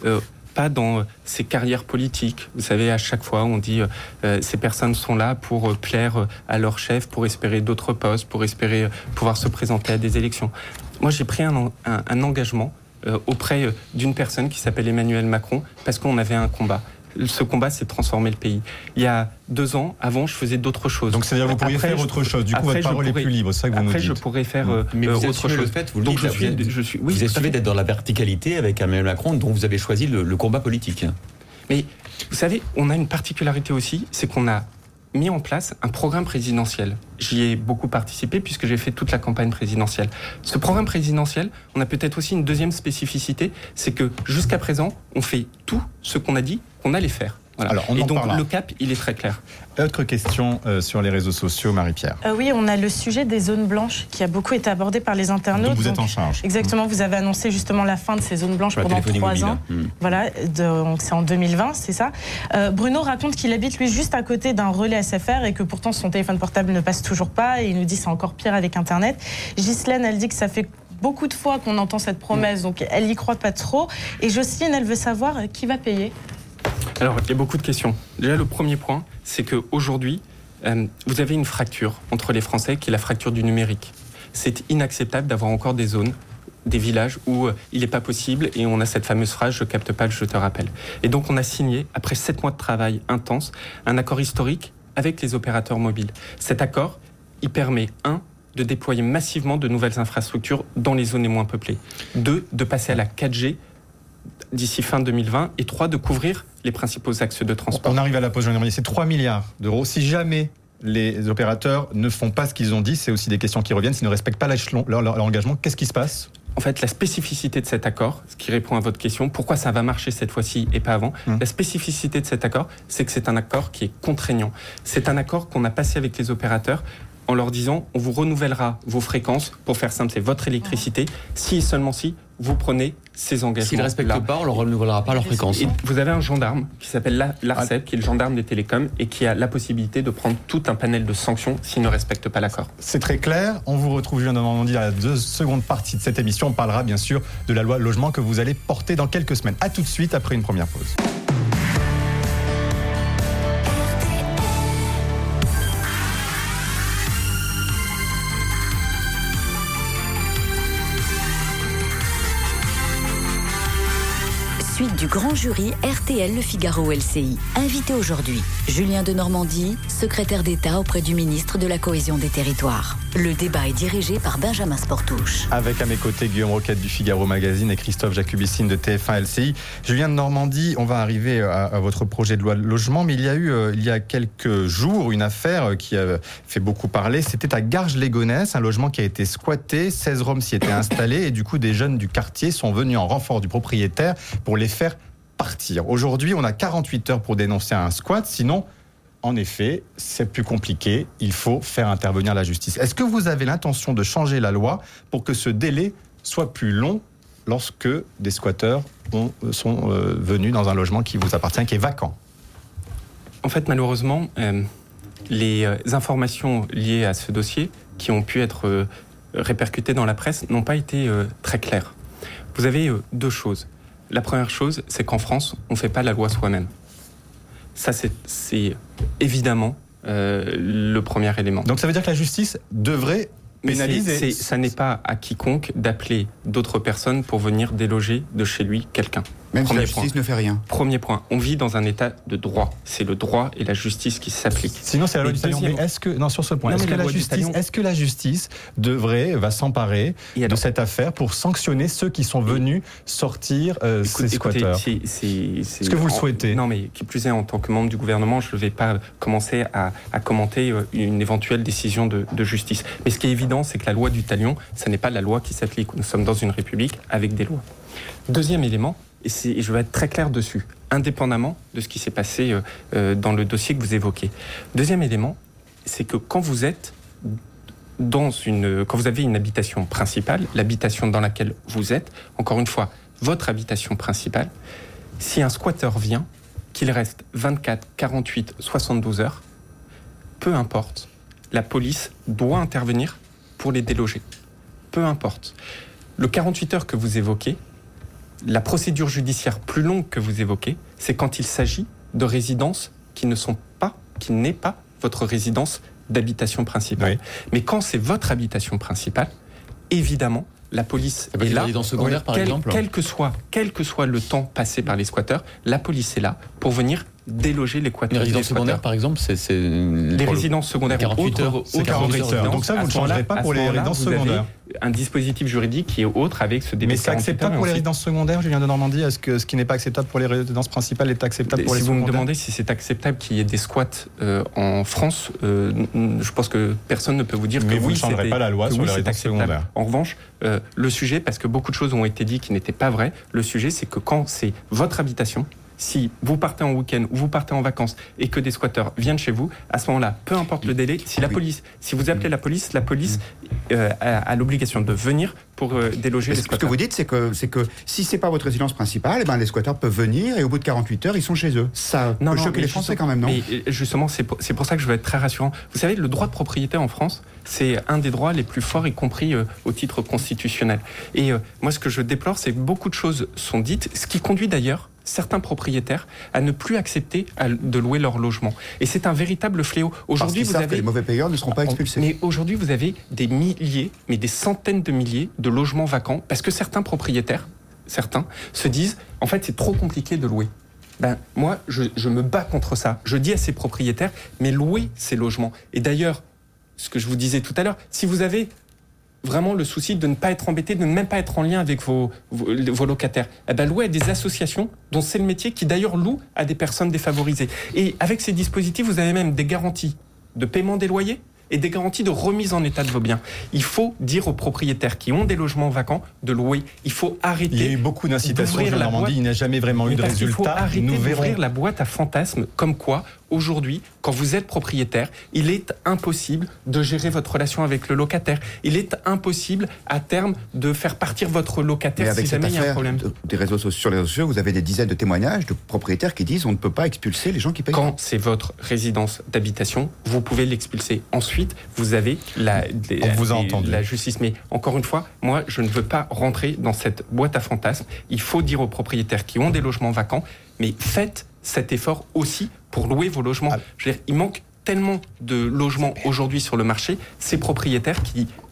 pas dans ces carrières politiques. Vous savez, à chaque fois, on dit ces personnes sont là pour plaire à leur chef, pour espérer d'autres postes, pour espérer pouvoir se présenter à des élections. Moi, j'ai pris un engagement auprès d'une personne qui s'appelle Emmanuel Macron parce qu'on avait un combat. Ce combat, c'est de transformer le pays. Il y a 2 ans, avant, je faisais d'autres choses. Donc, c'est-à-dire que vous pourriez faire autre chose. Du coup, votre parole est plus libre. C'est ça que vous nous dites. Après, je pourrais faire mais vous autre chose. Le fait, vous le Donc, dites, vous assumez d'être dans la verticalité avec Emmanuel Macron, dont vous avez choisi le combat politique. Mais vous savez, on a une particularité aussi, c'est qu'on a mis en place un programme présidentiel. J'y ai beaucoup participé puisque j'ai fait toute la campagne présidentielle. Ce programme présidentiel, on a peut-être aussi une deuxième spécificité, c'est que jusqu'à présent, on fait tout ce qu'on a dit qu'on allait faire. Voilà. Alors, et donc, le cap, il est très clair. Autre question sur les réseaux sociaux, Marie-Pierre. Oui, on a le sujet des zones blanches qui a beaucoup été abordé par les internautes. Donc vous êtes en charge. Exactement, vous avez annoncé justement la fin de ces zones blanches pendant 3 ans. Voilà, donc c'est en 2020, c'est ça. Bruno raconte qu'il habite lui juste à côté d'un relais SFR et que pourtant son téléphone portable ne passe toujours pas. Et il nous dit c'est encore pire avec Internet. Ghislaine, elle dit que ça fait beaucoup de fois qu'on entend cette promesse, donc elle y croit pas trop. Et Jocelyne, elle veut savoir qui va payer. Alors, il y a beaucoup de questions. Déjà, le premier point, c'est qu'aujourd'hui, vous avez une fracture entre les Français qui est la fracture du numérique. C'est inacceptable d'avoir encore des zones, des villages où il n'est pas possible et on a cette fameuse phrase « je capte pas, je te rappelle ». Et donc, on a signé, après 7 mois de travail intense, un accord historique avec les opérateurs mobiles. Cet accord, il permet, 1, de déployer massivement de nouvelles infrastructures dans les zones les moins peuplées. 2, de passer à la 4G d'ici fin 2020 et 3, de couvrir les principaux axes de transport. On arrive à la pause, c'est 3 milliards d'euros. Si jamais les opérateurs ne font pas ce qu'ils ont dit, c'est aussi des questions qui reviennent, s'ils ne respectent pas leur engagement, qu'est-ce qui se passe ? En fait, la spécificité de cet accord, ce qui répond à votre question, pourquoi ça va marcher cette fois-ci et pas avant, la spécificité de cet accord, c'est que c'est un accord qui est contraignant. C'est un accord qu'on a passé avec les opérateurs en leur disant on vous renouvellera vos fréquences, pour faire simple, c'est votre électricité, si et seulement si vous prenez ces engagements. S'ils ne respectent pas, on ne leur renouvellera pas leurs fréquences. Et vous avez un gendarme qui s'appelle l'ARCEP, qui est le gendarme des télécoms, et qui a la possibilité de prendre tout un panel de sanctions s'ils ne respectent pas l'accord. C'est très clair. On vous retrouve, Julien de Normandie, à la seconde partie de cette émission. On parlera bien sûr de la loi logement que vous allez porter dans quelques semaines. A tout de suite, après une première pause. Suite du grand jury RTL Le Figaro LCI. Invité aujourd'hui, Julien de Normandie, secrétaire d'État auprès du ministre de la Cohésion des Territoires. Le débat est dirigé par Benjamin Sportouche. Avec à mes côtés Guillaume Roquette du Figaro Magazine et Christophe Jacubissine de TF1 LCI. Julien de Normandie, on va arriver à votre projet de loi de logement, mais il y a eu il y a quelques jours une affaire qui a fait beaucoup parler. C'était à Garges-les-Gonesse, un logement qui a été squatté, 16 Roms s'y étaient installés et du coup des jeunes du quartier sont venus en renfort du propriétaire pour les faire partir. Aujourd'hui, on a 48 heures pour dénoncer un squat, sinon... En effet, c'est plus compliqué, il faut faire intervenir la justice. Est-ce que vous avez l'intention de changer la loi pour que ce délai soit plus long lorsque des squatteurs sont venus dans un logement qui vous appartient, qui est vacant ? En fait, malheureusement, les informations liées à ce dossier qui ont pu être répercutées dans la presse n'ont pas été très claires. Vous avez deux choses. La première chose, c'est qu'en France, on ne fait pas la loi soi-même. Ça, c'est évidemment le premier élément. Donc ça veut dire que la justice devrait pénaliser. Ça n'est pas à quiconque d'appeler d'autres personnes pour venir déloger de chez lui quelqu'un. Même si la justice ne fait rien. Premier point, on vit dans un état de droit. C'est le droit et la justice qui s'appliquent. Sinon, c'est la loi du talion. Mais est-ce que la justice va s'emparer de cette affaire pour sanctionner ceux qui sont venus sortir ces squatteurs ? Est-ce que vous le souhaitez ? Non, mais qui plus est, en tant que membre du gouvernement, je ne vais pas commencer à commenter une éventuelle décision de justice. Mais ce qui est évident, c'est que la loi du talion, ça n'est pas la loi qui s'applique. Nous sommes dans une république avec des lois. Deuxième élément, et je vais être très clair dessus, indépendamment de ce qui s'est passé dans le dossier que vous évoquez. Deuxième élément, c'est que quand vous êtes quand vous avez une habitation principale, l'habitation dans laquelle vous êtes, encore une fois, votre habitation principale, si un squatteur vient, qu'il reste 24, 48, 72 heures, peu importe, la police doit intervenir pour les déloger. Peu importe. Le 48 heures que vous évoquez, la procédure judiciaire plus longue que vous évoquez, c'est quand il s'agit de résidences qui n'est pas votre résidence d'habitation principale. Oui. Mais quand c'est votre habitation principale, évidemment, la police est là. Résidence secondaire, par exemple. Quel que soit le temps passé par les squatteurs, la police est là pour venir déloger les squatteurs. Les résidences secondaires, par exemple, c'est les résidences secondaires. 48 heures. Donc ça, vous ne changerez pas pour les résidences secondaires. Un dispositif juridique qui est autre avec ce délai. Mais c'est acceptable pour les résidences secondaires, Julien de Normandie ? Est-ce que ce qui n'est pas acceptable pour les résidences principales est acceptable pour les secondaires ? Si vous me demandez si c'est acceptable qu'il y ait des squats en France, je pense que personne ne peut vous dire que vous ne changerez pas la loi sur les résidences secondaires. En revanche, le sujet, parce que beaucoup de choses ont été dites qui n'étaient pas vraies, le sujet c'est que quand c'est votre habitation, si vous partez en week-end ou vous partez en vacances et que des squatteurs viennent chez vous, à ce moment-là, peu importe le délai, si vous appelez la police a l'obligation de venir pour déloger les squatteurs. Ce que vous dites, c'est que si c'est pas votre résidence principale, les squatteurs peuvent venir et au bout de 48 heures, ils sont chez eux. Ça peut choquer les Français quand même, non ? Mais justement, c'est pour ça que je veux être très rassurant. Vous savez, le droit de propriété en France, c'est un des droits les plus forts, y compris au titre constitutionnel. Et moi, ce que je déplore, c'est que beaucoup de choses sont dites, ce qui conduit d'ailleurs certains propriétaires à ne plus accepter de louer leur logement. Et c'est un véritable fléau. Aujourd'hui, vous avez que les mauvais payeurs ne seront pas expulsés. Mais aujourd'hui, vous avez des milliers, mais des centaines de milliers de logements vacants parce que certains propriétaires, se disent, en fait, c'est trop compliqué de louer. Moi, je me bats contre ça. Je dis à ces propriétaires, mais louez ces logements. Et d'ailleurs, ce que je vous disais tout à l'heure, si vous avez vraiment le souci de ne pas être embêté, de ne même pas être en lien avec vos locataires, louer à des associations dont c'est le métier, qui d'ailleurs louent à des personnes défavorisées. Et avec ces dispositifs, vous avez même des garanties de paiement des loyers et des garanties de remise en état de vos biens. Il faut dire aux propriétaires qui ont des logements vacants de louer. Il faut arrêter. Il y a eu beaucoup d'incitations en Normandie, il n'y a jamais vraiment eu de résultat. Il faut arrêter d'ouvrir la boîte à fantasmes comme quoi, aujourd'hui, quand vous êtes propriétaire, il est impossible de gérer votre relation avec le locataire. Il est impossible, à terme, de faire partir votre locataire si jamais il y a un problème. Sur les réseaux sociaux, vous avez des dizaines de témoignages de propriétaires qui disent on ne peut pas expulser les gens qui payent. Quand c'est votre résidence d'habitation, vous pouvez l'expulser. Ensuite, vous avez la justice. Mais encore une fois, moi, je ne veux pas rentrer dans cette boîte à fantasmes. Il faut dire aux propriétaires qui ont des logements vacants, mais faites cet effort aussi pour louer vos logements. Je veux dire, il manque tellement de logements aujourd'hui sur le marché, ces propriétaires qui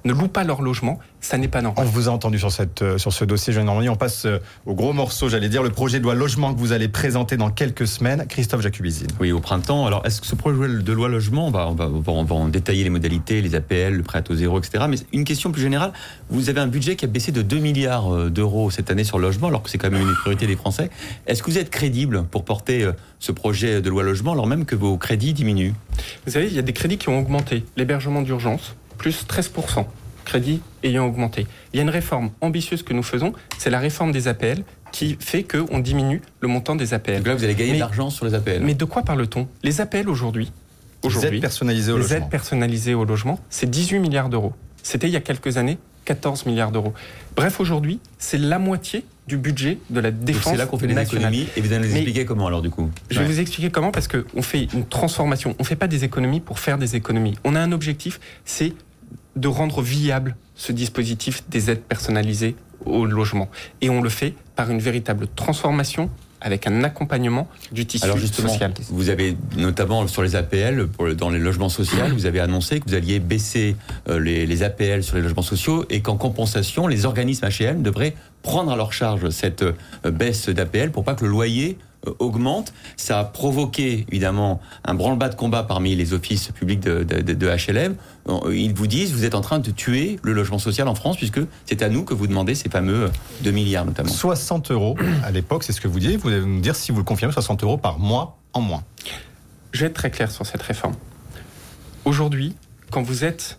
ne louent pas leur logement, ça n'est pas normal. On vous a entendu sur ce dossier, Julien de Normandie. On passe au gros morceau, j'allais dire, le projet de loi logement que vous allez présenter dans quelques semaines. Christophe Jacubizine. Oui, au printemps. Alors, est-ce que ce projet de loi logement, on va en détailler les modalités, les APL, le prêt à taux zéro, etc. Mais une question plus générale, vous avez un budget qui a baissé de 2 milliards d'euros cette année sur le logement, alors que c'est quand même une priorité des Français. Est-ce que vous êtes crédible pour porter ce projet de loi logement, alors même que vos crédits diminuent ? Vous savez, il y a des crédits qui ont augmenté. L'hébergement d'urgence, plus 13%. Crédits ayant augmenté. Il y a une réforme ambitieuse que nous faisons, c'est la réforme des APL qui fait qu'on diminue le montant des APL. Donc là, vous allez gagner de l'argent sur les APL. Mais de quoi parle-t-on ? Les APL aujourd'hui, les aides personnalisées au logement. Les aides personnalisées au logement, c'est 18 milliards d'euros. C'était il y a quelques années 14 milliards d'euros. Bref, aujourd'hui, c'est la moitié du budget de la défense nationale. C'est là qu'on fait des économies, et vous allez nous expliquer comment alors du coup ? Je vais vous expliquer comment, parce qu'on fait une transformation. On ne fait pas des économies pour faire des économies. On a un objectif, c'est de rendre viable ce dispositif des aides personnalisées au logement. Et on le fait par une véritable transformation avec un accompagnement du tissu Alors justement, social. Vous avez notamment sur les APL, dans les logements sociaux, vous avez annoncé que vous alliez baisser les APL sur les logements sociaux et qu'en compensation, les organismes HLM devraient prendre à leur charge cette baisse d'APL pour pas que le loyer augmente. Ça a provoqué évidemment un branle-bas de combat parmi les offices publics de HLM. Ils vous disent, vous êtes en train de tuer le logement social en France, puisque c'est à nous que vous demandez ces fameux 2 milliards notamment. 60 euros à l'époque, c'est ce que vous disiez. Vous allez nous dire si vous le confirmez, 60 euros par mois en moins. Je vais être très clair sur cette réforme. Aujourd'hui, quand vous êtes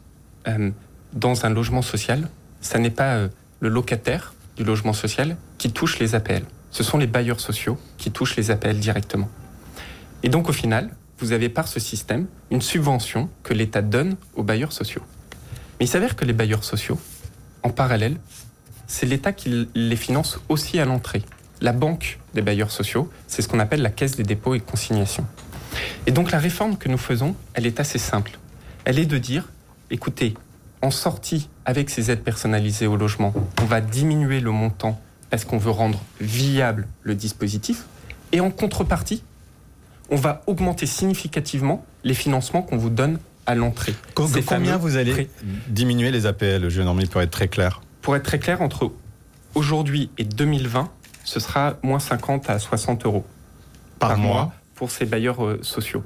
dans un logement social, ça n'est pas le locataire du logement social qui touche les APL. Ce sont les bailleurs sociaux qui touchent les APL directement. Et donc, au final, vous avez par ce système une subvention que l'État donne aux bailleurs sociaux. Mais il s'avère que les bailleurs sociaux, en parallèle, c'est l'État qui les finance aussi à l'entrée. La banque des bailleurs sociaux, c'est ce qu'on appelle la Caisse des dépôts et consignations. Et donc, la réforme que nous faisons, elle est assez simple. Elle est de dire, écoutez, en sortie avec ces aides personnalisées au logement, on va diminuer le montant parce qu'on veut rendre viable le dispositif. Et en contrepartie, on va augmenter significativement les financements qu'on vous donne à l'entrée. Combien vous allez diminuer les APL, Julien Normandie, pour être très clair ? Pour être très clair, entre aujourd'hui et 2020, ce sera moins 50 à 60 euros par mois pour ces bailleurs sociaux.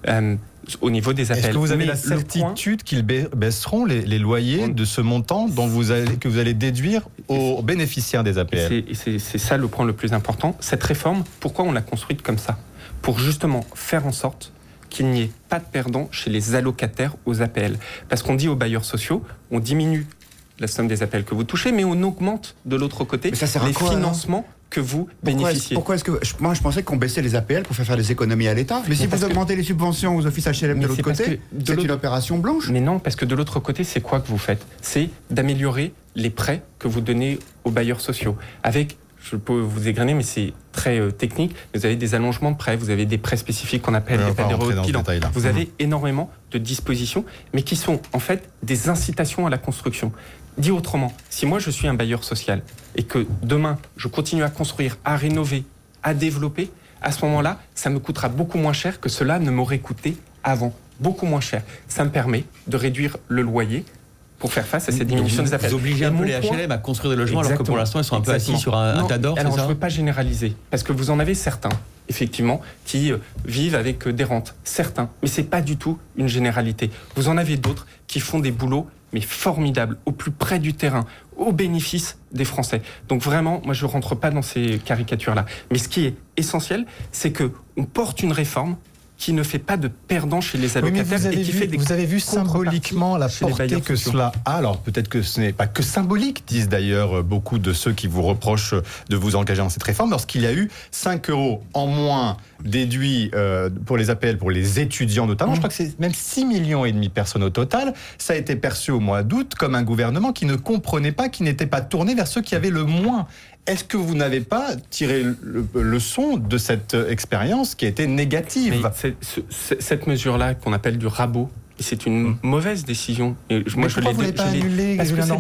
Au niveau des APL. Est-ce que vous avez la certitude qu'ils baisseront les loyers de ce montant que vous allez déduire aux bénéficiaires des APL ? C'est ça le point le plus important. Cette réforme, pourquoi on l'a construite comme ça ? Pour justement faire en sorte qu'il n'y ait pas de perdants chez les allocataires aux APL. Parce qu'on dit aux bailleurs sociaux, on diminue la somme des APL que vous touchez, mais on augmente de l'autre côté les financements que vous bénéficiez. Pourquoi est-ce que moi je pensais qu'on baissait les APL pour faire des économies à l'État. Mais si vous augmentez les subventions aux offices HLM de l'autre côté, c'est une opération blanche. Mais non, parce que de l'autre côté, c'est quoi que vous faites ? C'est d'améliorer les prêts que vous donnez aux bailleurs sociaux. Avec, je peux vous égrener, mais c'est très technique. Vous avez des allongements de prêts, vous avez des prêts spécifiques qu'on appelle des prêts de repilant. Vous avez énormément de dispositions, mais qui sont en fait des incitations à la construction. Dit autrement, si moi je suis un bailleur social et que demain je continue à construire, à rénover, à développer, à ce moment-là, ça me coûtera beaucoup moins cher que cela ne m'aurait coûté avant. Beaucoup moins cher. Ça me permet de réduire le loyer pour faire face à cette diminution des APL. Vous obligez un peu les HLM à construire des logements alors que pour l'instant ils sont un peu assis sur un tas d'or, c'est ça ? Alors je ne veux pas généraliser, parce que vous en avez certains, effectivement, qui vivent avec des rentes. Certains, mais ce n'est pas du tout une généralité. Vous en avez d'autres qui font des boulots mais formidable, au plus près du terrain, au bénéfice des Français. Donc vraiment, moi je ne rentre pas dans ces caricatures-là. Mais ce qui est essentiel, c'est qu'on porte une réforme qui ne fait pas de perdants chez les allocataires et qui fait des vous avez vu symboliquement la portée que cela a. Alors peut-être que ce n'est pas que symbolique, disent d'ailleurs beaucoup de ceux qui vous reprochent de vous engager dans cette réforme, lorsqu'il y a eu 5 euros en moins déduits pour les APL, pour les étudiants notamment. Je crois que c'est même 6,5 millions de personnes au total. Ça a été perçu au mois d'août comme un gouvernement qui ne comprenait pas, qui n'était pas tourné vers ceux qui avaient le moins. Est-ce que vous n'avez pas tiré le son de cette expérience qui a été négative ? Mais cette mesure-là qu'on appelle du rabot, c'est une mauvaise décision. Et moi, je l'ai pas annulée,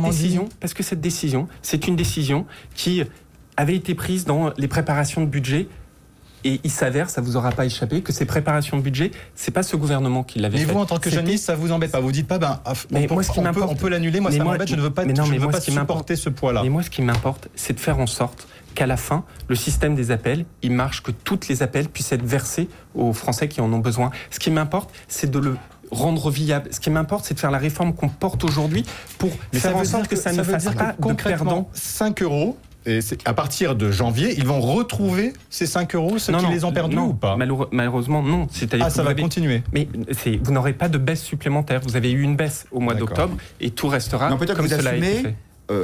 parce que cette décision, c'est une décision qui avait été prise dans les préparations de budget Et il s'avère, ça vous aura pas échappé, que ces préparations de budget, c'est pas ce gouvernement qui l'avait fait. Mais vous, en tant que jeune ministre, ça vous embête pas? Vous dites pas, on peut l'annuler, moi ça m'embête, je ne veux pas supporter ce poids-là. Mais moi, ce qui m'importe, c'est de faire en sorte qu'à la fin, le système des appels, il marche, que toutes les appels puissent être versés aux Français qui en ont besoin. Ce qui m'importe, c'est de le rendre viable. Ce qui m'importe, c'est de faire la réforme qu'on porte aujourd'hui pour faire en sorte que ça ne fasse pas de perdants. 5 euros. Et à partir de janvier, ils vont retrouver ces 5 euros, ceux qui les ont perdus ou pas? Malheureusement, non. C'est-à-dire ça va continuer. Mais vous n'aurez pas de baisse supplémentaire. Vous avez eu une baisse au mois d'octobre et tout restera comme cela a été fait.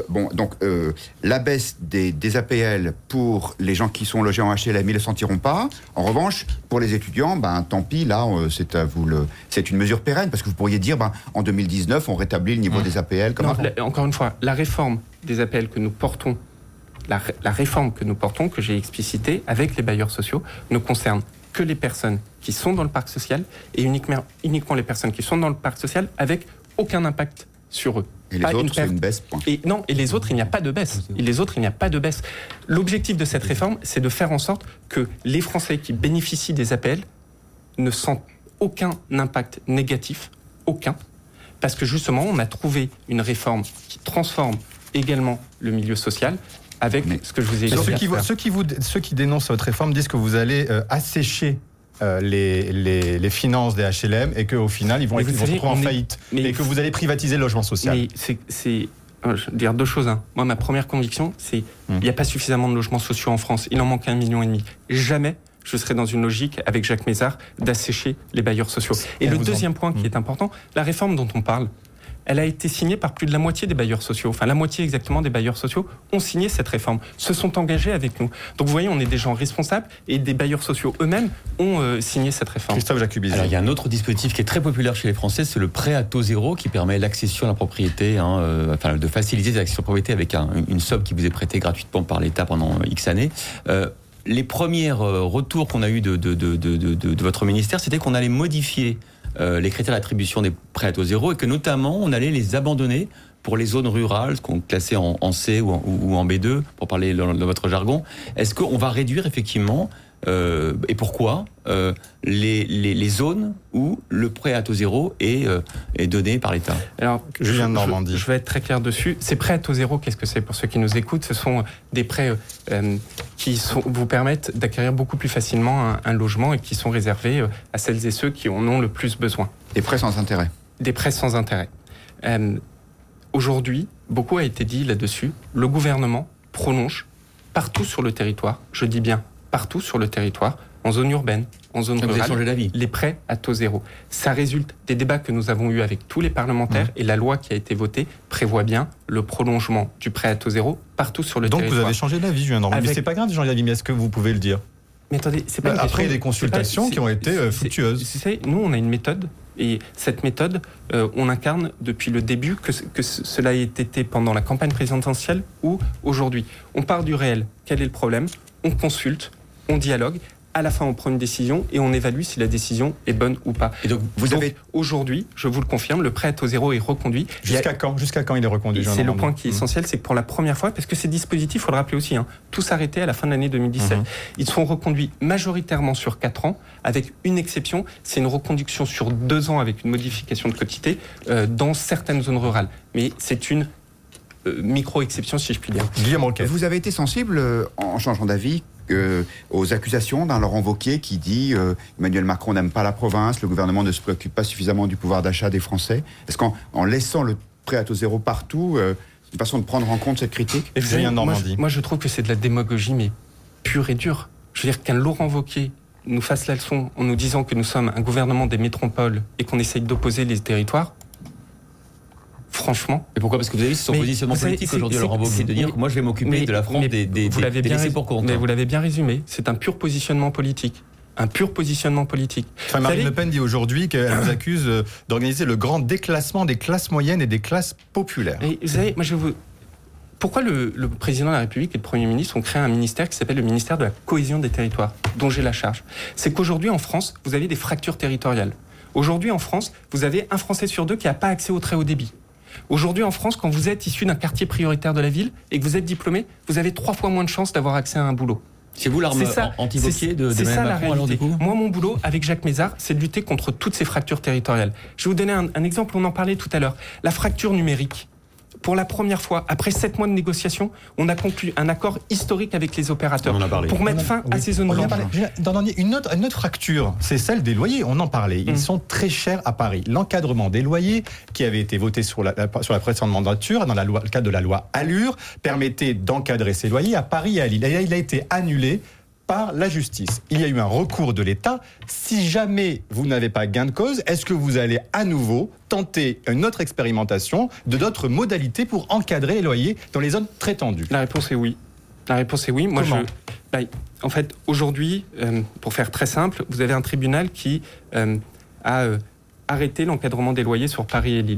La baisse des APL pour les gens qui sont logés en HLM, ils ne sentiront pas. En revanche, pour les étudiants, tant pis, là, c'est une mesure pérenne, parce que vous pourriez dire, en 2019, on rétablit le niveau des APL comme avant. Encore une fois, la réforme des APL que nous portons, la réforme que nous portons, que j'ai explicitée avec les bailleurs sociaux, ne concerne que les personnes qui sont dans le parc social et uniquement les personnes qui sont dans le parc social avec aucun impact sur eux. Et les autres, c'est une baisse, point. Et les autres, il n'y a pas de baisse. L'objectif de cette réforme, c'est de faire en sorte que les Français qui bénéficient des APL ne sentent aucun impact négatif, aucun, parce que justement, on a trouvé une réforme qui transforme également le milieu social avec ce que je vous ai dit. Ceux qui dénoncent votre réforme disent que vous allez assécher les finances des HLM et qu'au final, ils vont se retrouver en faillite. Et que vous allez privatiser le logement social. Mais je veux dire deux choses. Moi, ma première conviction, c'est qu'il n'y a pas suffisamment de logements sociaux en France. Il en manque 1,5 million. Jamais je serai dans une logique, avec Jacques Mézard, d'assécher les bailleurs sociaux. Et le deuxième point qui est important, la réforme dont on parle, elle a été signée par plus de la moitié des bailleurs sociaux. Enfin, la moitié exactement des bailleurs sociaux ont signé cette réforme, se sont engagés avec nous. Donc vous voyez, on est des gens responsables et des bailleurs sociaux eux-mêmes ont signé cette réforme. Christophe Jacubizzi. Alors il y a un autre dispositif qui est très populaire chez les Français, c'est le prêt à taux zéro qui permet l'accession à la propriété, de faciliter l'accession à la propriété avec une somme qui vous est prêtée gratuitement par l'État pendant X années. Les premiers retours qu'on a eus de votre ministère, c'était qu'on allait modifier les critères d'attribution des prêts à taux zéro et que notamment on allait les abandonner pour les zones rurales, qu'on classait en C ou en B2, pour parler dans votre jargon. Est-ce qu'on va réduire effectivement, et pourquoi, les zones où le prêt à taux zéro est donné par l'État? Alors, Julien de Normandie. Je vais être très clair dessus. Ces prêts à taux zéro, qu'est-ce que c'est pour ceux qui nous écoutent? Ce sont des prêts qui vous permettent d'acquérir beaucoup plus facilement un logement et qui sont réservés à celles et ceux qui en ont le plus besoin. Des prêts sans intérêt. Des prêts sans intérêt. Aujourd'hui, beaucoup a été dit là-dessus. Le gouvernement prolonge partout sur le territoire, je dis bien partout sur le territoire, en zone urbaine, en zone rurale, les prêts à taux zéro. Ça résulte des débats que nous avons eus avec tous les parlementaires et la loi qui a été votée prévoit bien le prolongement du prêt à taux zéro partout sur le territoire. Donc vous avez changé d'avis, Julien Normandie. Mais c'est pas grave, Jean Yavi, mais est-ce que vous pouvez le dire? Mais attendez, c'est pas après des consultations qui ont été fructueuses. Nous, on a une méthode. Et cette méthode, on incarne depuis le début, que cela ait été pendant la campagne présidentielle ou aujourd'hui. On part du réel. Quel est le problème? On consulte, on dialogue. À la fin, on prend une décision et on évalue si la décision est bonne ou pas. Et donc, aujourd'hui, je vous le confirme, le prêt à taux zéro est reconduit. Jusqu'à quand il est reconduit? C'est le point qui est essentiel, c'est que pour la première fois, parce que ces dispositifs, il faut le rappeler aussi, tout s'arrêtait à la fin de l'année 2017. Ils sont reconduits majoritairement sur 4 ans, avec une exception, c'est une reconduction sur 2 ans avec une modification de quotité dans certaines zones rurales. Mais c'est une micro-exception, si je puis dire. Guillaume Roquette. Vous avez été sensible, en changeant d'avis, aux accusations d'un Laurent Wauquiez qui dit Emmanuel Macron n'aime pas la province, le gouvernement ne se préoccupe pas suffisamment du pouvoir d'achat des Français. Est-ce qu'en laissant le prêt à taux zéro partout, c'est une façon de prendre en compte cette critique? Et Julien Normandie. Moi, je trouve que c'est de la démagogie, mais pure et dure. Je veux dire qu'un Laurent Wauquiez nous fasse la leçon en nous disant que nous sommes un gouvernement des métropoles et qu'on essaye d'opposer les territoires. Franchement. Et pourquoi? Parce que vous avez vu son positionnement politique aujourd'hui, Laurent Wauquiez, de dire que moi je vais m'occuper de la France des laissés pour compte. Mais vous l'avez bien résumé, c'est un pur positionnement politique. Un pur positionnement politique. Enfin, Marine Le Pen dit aujourd'hui qu'elle vous accuse d'organiser le grand déclassement des classes moyennes et des classes populaires. Et vous savez, moi pourquoi le président de la République et le Premier ministre ont créé un ministère qui s'appelle le ministère de la cohésion des territoires, dont j'ai la charge? C'est qu'aujourd'hui en France, vous avez des fractures territoriales. Aujourd'hui en France, vous avez un Français sur 2 qui n'a pas accès au très haut débit. Aujourd'hui, en France, quand vous êtes issu d'un quartier prioritaire de la ville et que vous êtes diplômé, vous avez 3 fois moins de chances d'avoir accès à un boulot. C'est vous l'arme anti-Wauquiez de Emmanuel Macron, alors, du coup ? Moi, mon boulot, avec Jacques Mézard, c'est de lutter contre toutes ces fractures territoriales. Je vais vous donner un exemple, on en parlait tout à l'heure. La fracture numérique. Pour la première fois, après 7 mois de négociations, on a conclu un accord historique avec les opérateurs pour mettre fin à ces zones blanches. Une autre fracture, c'est celle des loyers. On en parlait. Ils sont très chers à Paris. L'encadrement des loyers, qui avait été voté sur la précédente mandature, dans le cadre de la loi Allure, permettait d'encadrer ces loyers à Paris et à Lille. Et il a été annulé par la justice. Il y a eu un recours de l'État. Si jamais vous n'avez pas gain de cause, est-ce que vous allez à nouveau tenter une autre expérimentation de d'autres modalités pour encadrer les loyers dans les zones très tendues ? La réponse est oui. Moi, en fait, aujourd'hui, pour faire très simple, vous avez un tribunal qui a arrêté l'encadrement des loyers sur Paris et Lille.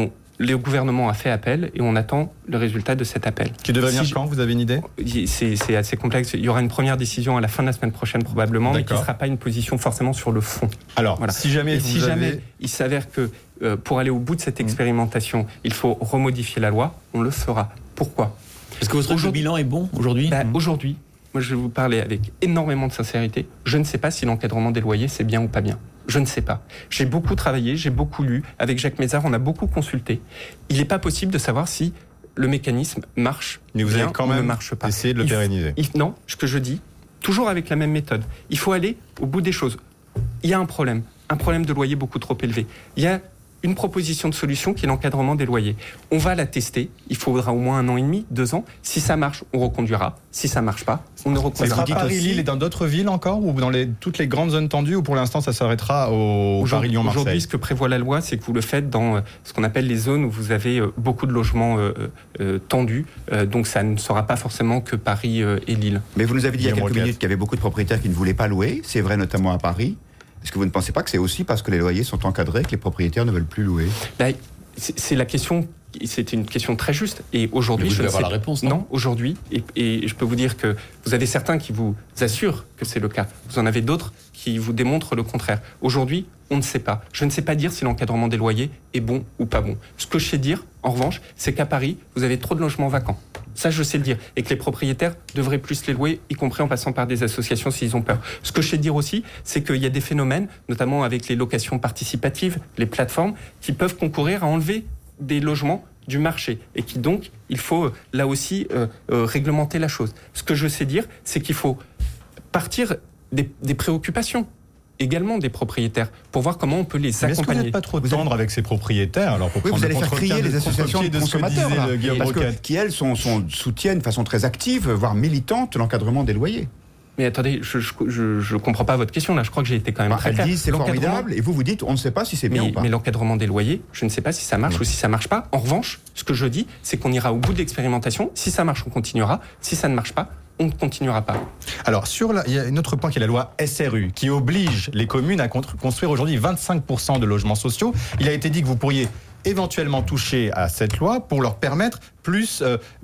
Le gouvernement a fait appel et on attend le résultat de cet appel. Qui devrait venir quand ? Vous avez une idée ? C'est assez complexe. Il y aura une première décision à la fin de la semaine prochaine probablement, mais qui ne sera pas une position forcément sur le fond. Alors, voilà. Si jamais il s'avère que pour aller au bout de cette expérimentation, il faut remodifier la loi, on le fera. Pourquoi ? Est-ce que votre bilan est bon aujourd'hui ? Aujourd'hui, moi je vais vous parler avec énormément de sincérité. Je ne sais pas si l'encadrement des loyers c'est bien ou pas bien. Je ne sais pas. J'ai beaucoup travaillé, j'ai beaucoup lu. Avec Jacques Mézard, on a beaucoup consulté. Il n'est pas possible de savoir si le mécanisme marche mais vous bien avez quand ou même ne marche pas. Essayé de le pérenniser. Non, ce que je dis, toujours avec la même méthode. Il faut aller au bout des choses. Il y a un problème de loyer beaucoup trop élevé. Il y a une proposition de solution qui est l'encadrement des loyers. On va la tester. Il faudra au moins 1 an et demi, 2 ans. Si ça marche, on reconduira. Si ça marche pas, on ne reconduira pas. Ça sera Paris, Lille et dans d'autres villes encore, ou dans toutes les grandes zones tendues, ou pour l'instant ça s'arrêtera au Paris, Lyon, Marseille ? Aujourd'hui, ce que prévoit la loi, c'est que vous le faites dans ce qu'on appelle les zones où vous avez beaucoup de logements tendus. Donc ça ne sera pas forcément que Paris et Lille. Mais vous nous avez dit il y a quelques minutes qu'il y avait beaucoup de propriétaires qui ne voulaient pas louer. C'est vrai notamment à Paris. Est-ce que vous ne pensez pas que c'est aussi parce que les loyers sont encadrés que les propriétaires ne veulent plus louer ? C'est la question. C'est une question très juste. Et aujourd'hui, je vais avoir la réponse. Non, aujourd'hui, et je peux vous dire que vous avez certains qui vous assurent que c'est le cas. Vous en avez d'autres qui vous démontrent le contraire. Aujourd'hui, on ne sait pas. Je ne sais pas dire si l'encadrement des loyers est bon ou pas bon. Ce que je sais dire, en revanche, c'est qu'à Paris, vous avez trop de logements vacants. Ça, je sais le dire. Et que les propriétaires devraient plus les louer, y compris en passant par des associations s'ils ont peur. Ce que je sais dire aussi, c'est qu'il y a des phénomènes, notamment avec les locations participatives, les plateformes, qui peuvent concourir à enlever des logements du marché. Et qui donc, il faut là aussi réglementer la chose. Ce que je sais dire, c'est qu'il faut partir des préoccupations également des propriétaires pour voir comment on peut les accompagner. Est-ce que vous n'êtes pas trop tendre avec ces propriétaires alors pour vous allez faire crier les associations de consommateurs qui elles soutiennent de façon très active, voire militante, l'encadrement des loyers. Mais attendez, je comprends pas votre question là. Je crois que j'ai été quand même très clair. Elles disent c'est formidable et vous dites on ne sait pas si c'est bien ou pas. Mais l'encadrement des loyers, je ne sais pas si ça marche ou si ça marche pas. En revanche, ce que je dis, c'est qu'on ira au bout de l'expérimentation. Si ça marche, on continuera. Si ça ne marche pas, on ne continuera pas. Alors, il y a un autre point qui est la loi SRU, qui oblige les communes à construire aujourd'hui 25% de logements sociaux. Il a été dit que vous pourriez éventuellement toucher à cette loi pour leur permettre plus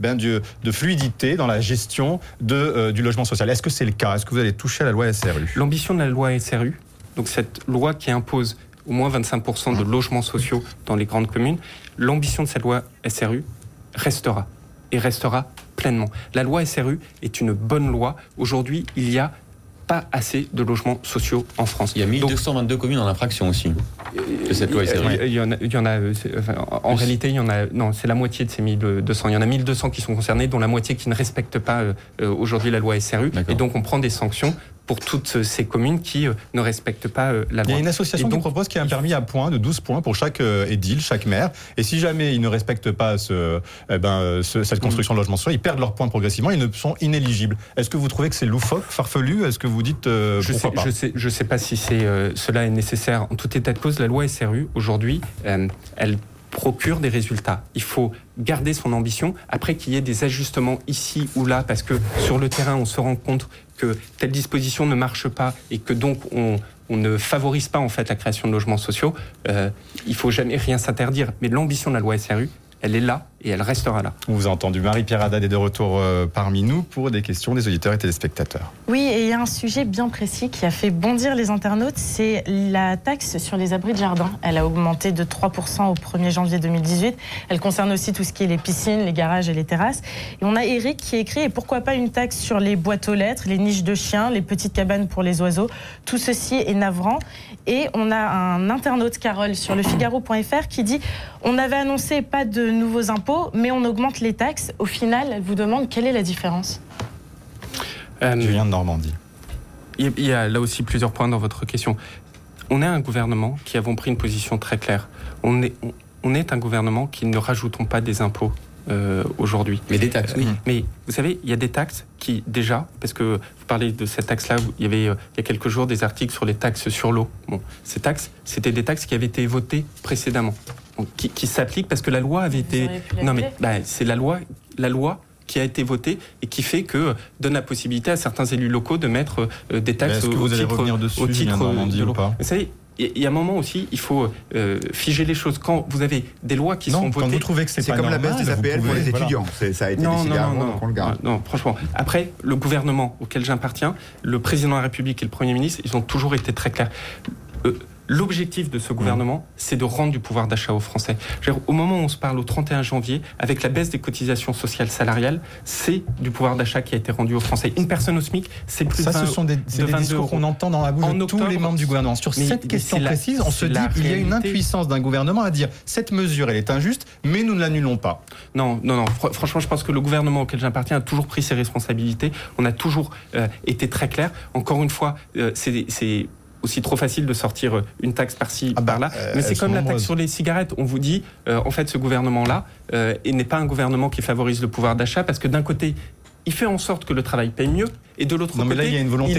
de fluidité dans la gestion du logement social. Est-ce que c'est le cas ? Est-ce que vous allez toucher à la loi SRU ? L'ambition de la loi SRU, donc cette loi qui impose au moins 25% de logements sociaux dans les grandes communes, l'ambition de cette loi SRU restera et restera pleinement. La loi SRU est une bonne loi. Aujourd'hui, il y a pas assez de logements sociaux en France. Il y a 1222 communes en infraction aussi de cette loi SRU. Il y en a en réalité, il y en a, non, c'est la moitié de ces 1200. Il y en a 1200 qui sont concernés, dont la moitié qui ne respectent pas aujourd'hui la loi SRU. D'accord. Et donc, on prend des sanctions pour toutes ces communes qui ne respectent pas la loi. Il y a une association qui propose qu'il y a un permis à points de 12 points pour chaque édile, chaque maire. Et si jamais ils ne respectent pas cette construction de logements sociaux, ils perdent leurs points progressivement, ils ne sont inéligibles. Est-ce que vous trouvez que c'est loufoque, farfelu ? Est-ce que vous dites pourquoi pas ? Je sais pas si cela est nécessaire. En tout état de cause, la loi SRU, aujourd'hui, elle procure des résultats. Il faut garder son ambition. Après qu'il y ait des ajustements ici ou là, parce que sur le terrain, on se rend compte que telle disposition ne marche pas et que donc on ne favorise pas en fait la création de logements sociaux. Il faut jamais rien s'interdire. Mais l'ambition de la loi SRU, elle est là et elle restera là. On vous a entendu. Marie-Pierre Haddad est de retour parmi nous pour des questions des auditeurs et téléspectateurs. Oui, et il y a un sujet bien précis qui a fait bondir les internautes, c'est la taxe sur les abris de jardin. Elle a augmenté de 3% au 1er janvier 2018. Elle concerne aussi tout ce qui est les piscines, les garages et les terrasses. Et on a Eric qui écrit, et pourquoi pas une taxe sur les boîtes aux lettres, les niches de chiens, les petites cabanes pour les oiseaux. Tout ceci est navrant. Et on a un internaute, Carole, sur lefigaro.fr qui dit « On avait annoncé pas de nouveaux impôts, mais on augmente les taxes. Au final, elle vous demande quelle est la différence ?» Julien de Normandie. Il y a là aussi plusieurs points dans votre question. On est un gouvernement qui avons pris une position très claire. On est un gouvernement qui ne rajoutons pas des impôts aujourd'hui. Mais des taxes, oui. Mais vous savez, il y a des taxes qui, déjà, parce que vous parlez de cette taxe-là, il y avait il y a quelques jours des articles sur les taxes sur l'eau. Bon, ces taxes, c'était des taxes qui avaient été votées précédemment, donc, qui s'appliquent parce que la loi avait été... Non mais c'est la loi qui a été votée et qui fait que donne la possibilité à certains élus locaux de mettre des taxes au titre de l'eau. Vous savez, il y a un moment aussi, il faut figer les choses. Quand vous avez des lois qui sont votées... Quand vous trouvez que c'est pas comme normal, la baisse des APL pour les étudiants. Ça a été décidé avant, donc on le garde. Non, franchement. Après, le gouvernement auquel j'appartiens, le président de la République et le Premier ministre, ils ont toujours été très clairs. L'objectif de ce gouvernement, c'est de rendre du pouvoir d'achat aux Français. Au moment où on se parle au 31 janvier, avec la baisse des cotisations sociales salariales, c'est du pouvoir d'achat qui a été rendu aux Français. Une personne au SMIC, c'est plus de 20 Ça, ce sont des discours qu'on entend dans la bouche de tous les membres du gouvernement. Sur cette question précise, on se dit qu'il y a une impuissance d'un gouvernement à dire cette mesure, elle est injuste, mais nous ne l'annulons pas. Non. Franchement, je pense que le gouvernement auquel j'appartiens a toujours pris ses responsabilités. On a toujours été très clair. Encore une fois, c'est aussi trop facile de sortir une taxe par-ci, par-là. Mais c'est comme la taxe sur les cigarettes. On vous dit, en fait, ce gouvernement-là n'est pas un gouvernement qui favorise le pouvoir d'achat parce que d'un côté, il fait en sorte que le travail paye mieux et de l'autre côté, il y a une volonté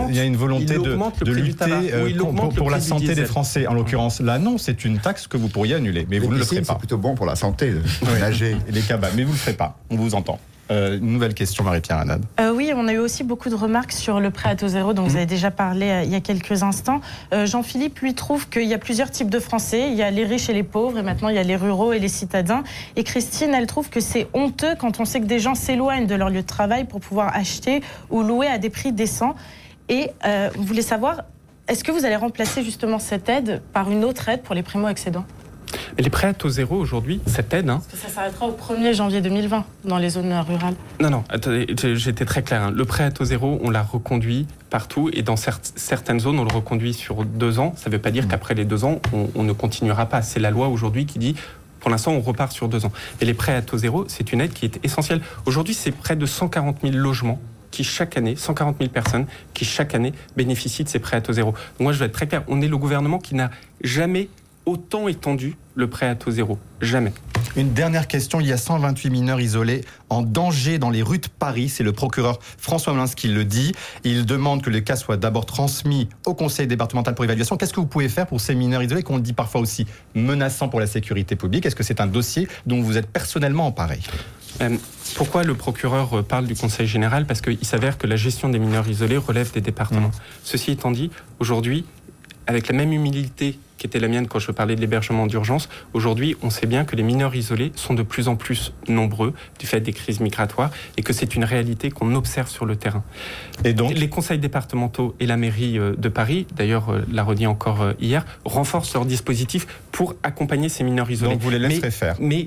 de lutter pour la santé des Français. En l'occurrence, là, non, c'est une taxe que vous pourriez annuler. Mais vous ne le ferez pas. C'est plutôt bon pour la santé de nager. Les cabas, mais vous ne le ferez pas. On vous entend. Une nouvelle question, Marie-Pierre Haddad. Oui, on a eu aussi beaucoup de remarques sur le prêt à taux zéro, dont vous avez déjà parlé il y a quelques instants. Jean-Philippe, lui, trouve qu'il y a plusieurs types de Français. Il y a les riches et les pauvres, et maintenant il y a les ruraux et les citadins. Et Christine, elle trouve que c'est honteux quand on sait que des gens s'éloignent de leur lieu de travail pour pouvoir acheter ou louer à des prix décents. Et vous voulez savoir, est-ce que vous allez remplacer justement cette aide par une autre aide pour les primo-accédants ? Les prêts à taux zéro aujourd'hui, cette aide... Parce que ça s'arrêtera au 1er janvier 2020 dans les zones rurales. Non, attendez, j'étais très clair. Le prêt à taux zéro, on l'a reconduit partout et dans certaines zones, on le reconduit sur 2 ans. Ça ne veut pas dire qu'après les 2 ans, on ne continuera pas. C'est la loi aujourd'hui qui dit... Pour l'instant, on repart sur 2 ans. Et les prêts à taux zéro, c'est une aide qui est essentielle. Aujourd'hui, c'est près de 140 000 logements qui chaque année, 140 000 personnes qui chaque année bénéficient de ces prêts à taux zéro. Donc moi, je vais être très clair. On est le gouvernement qui n'a jamais autant étendu le prêt à taux zéro. Jamais. Une dernière question. Il y a 128 mineurs isolés en danger dans les rues de Paris. C'est le procureur François Molins qui le dit. Il demande que les cas soient d'abord transmis au conseil départemental pour évaluation. Qu'est-ce que vous pouvez faire pour ces mineurs isolés qu'on dit parfois aussi menaçants pour la sécurité publique ? Est-ce que c'est un dossier dont vous êtes personnellement emparé ? Pourquoi le procureur parle du Conseil général ? Parce qu'il s'avère que la gestion des mineurs isolés relève des départements. Ceci étant dit, aujourd'hui, avec la même humilité qui était la mienne quand je parlais de l'hébergement d'urgence, aujourd'hui, on sait bien que les mineurs isolés sont de plus en plus nombreux du fait des crises migratoires et que c'est une réalité qu'on observe sur le terrain. Et donc, les conseils départementaux et la mairie de Paris, d'ailleurs, l'a redit encore hier, renforcent leur dispositif pour accompagner ces mineurs isolés. Donc vous les laisserez faire. Mais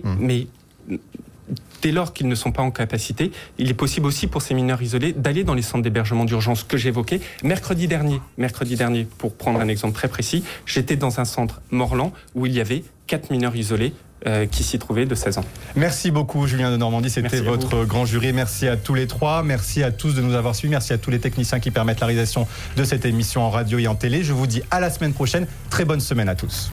dès lors qu'ils ne sont pas en capacité, il est possible aussi pour ces mineurs isolés d'aller dans les centres d'hébergement d'urgence que j'évoquais. Mercredi dernier, pour prendre un exemple très précis, j'étais dans un centre Morlan où il y avait 4 mineurs isolés qui s'y trouvaient de 16 ans. Merci beaucoup Julien de Normandie, c'était votre grand jury. Merci à tous les 3, merci à tous de nous avoir suivis, merci à tous les techniciens qui permettent la réalisation de cette émission en radio et en télé. Je vous dis à la semaine prochaine, très bonne semaine à tous.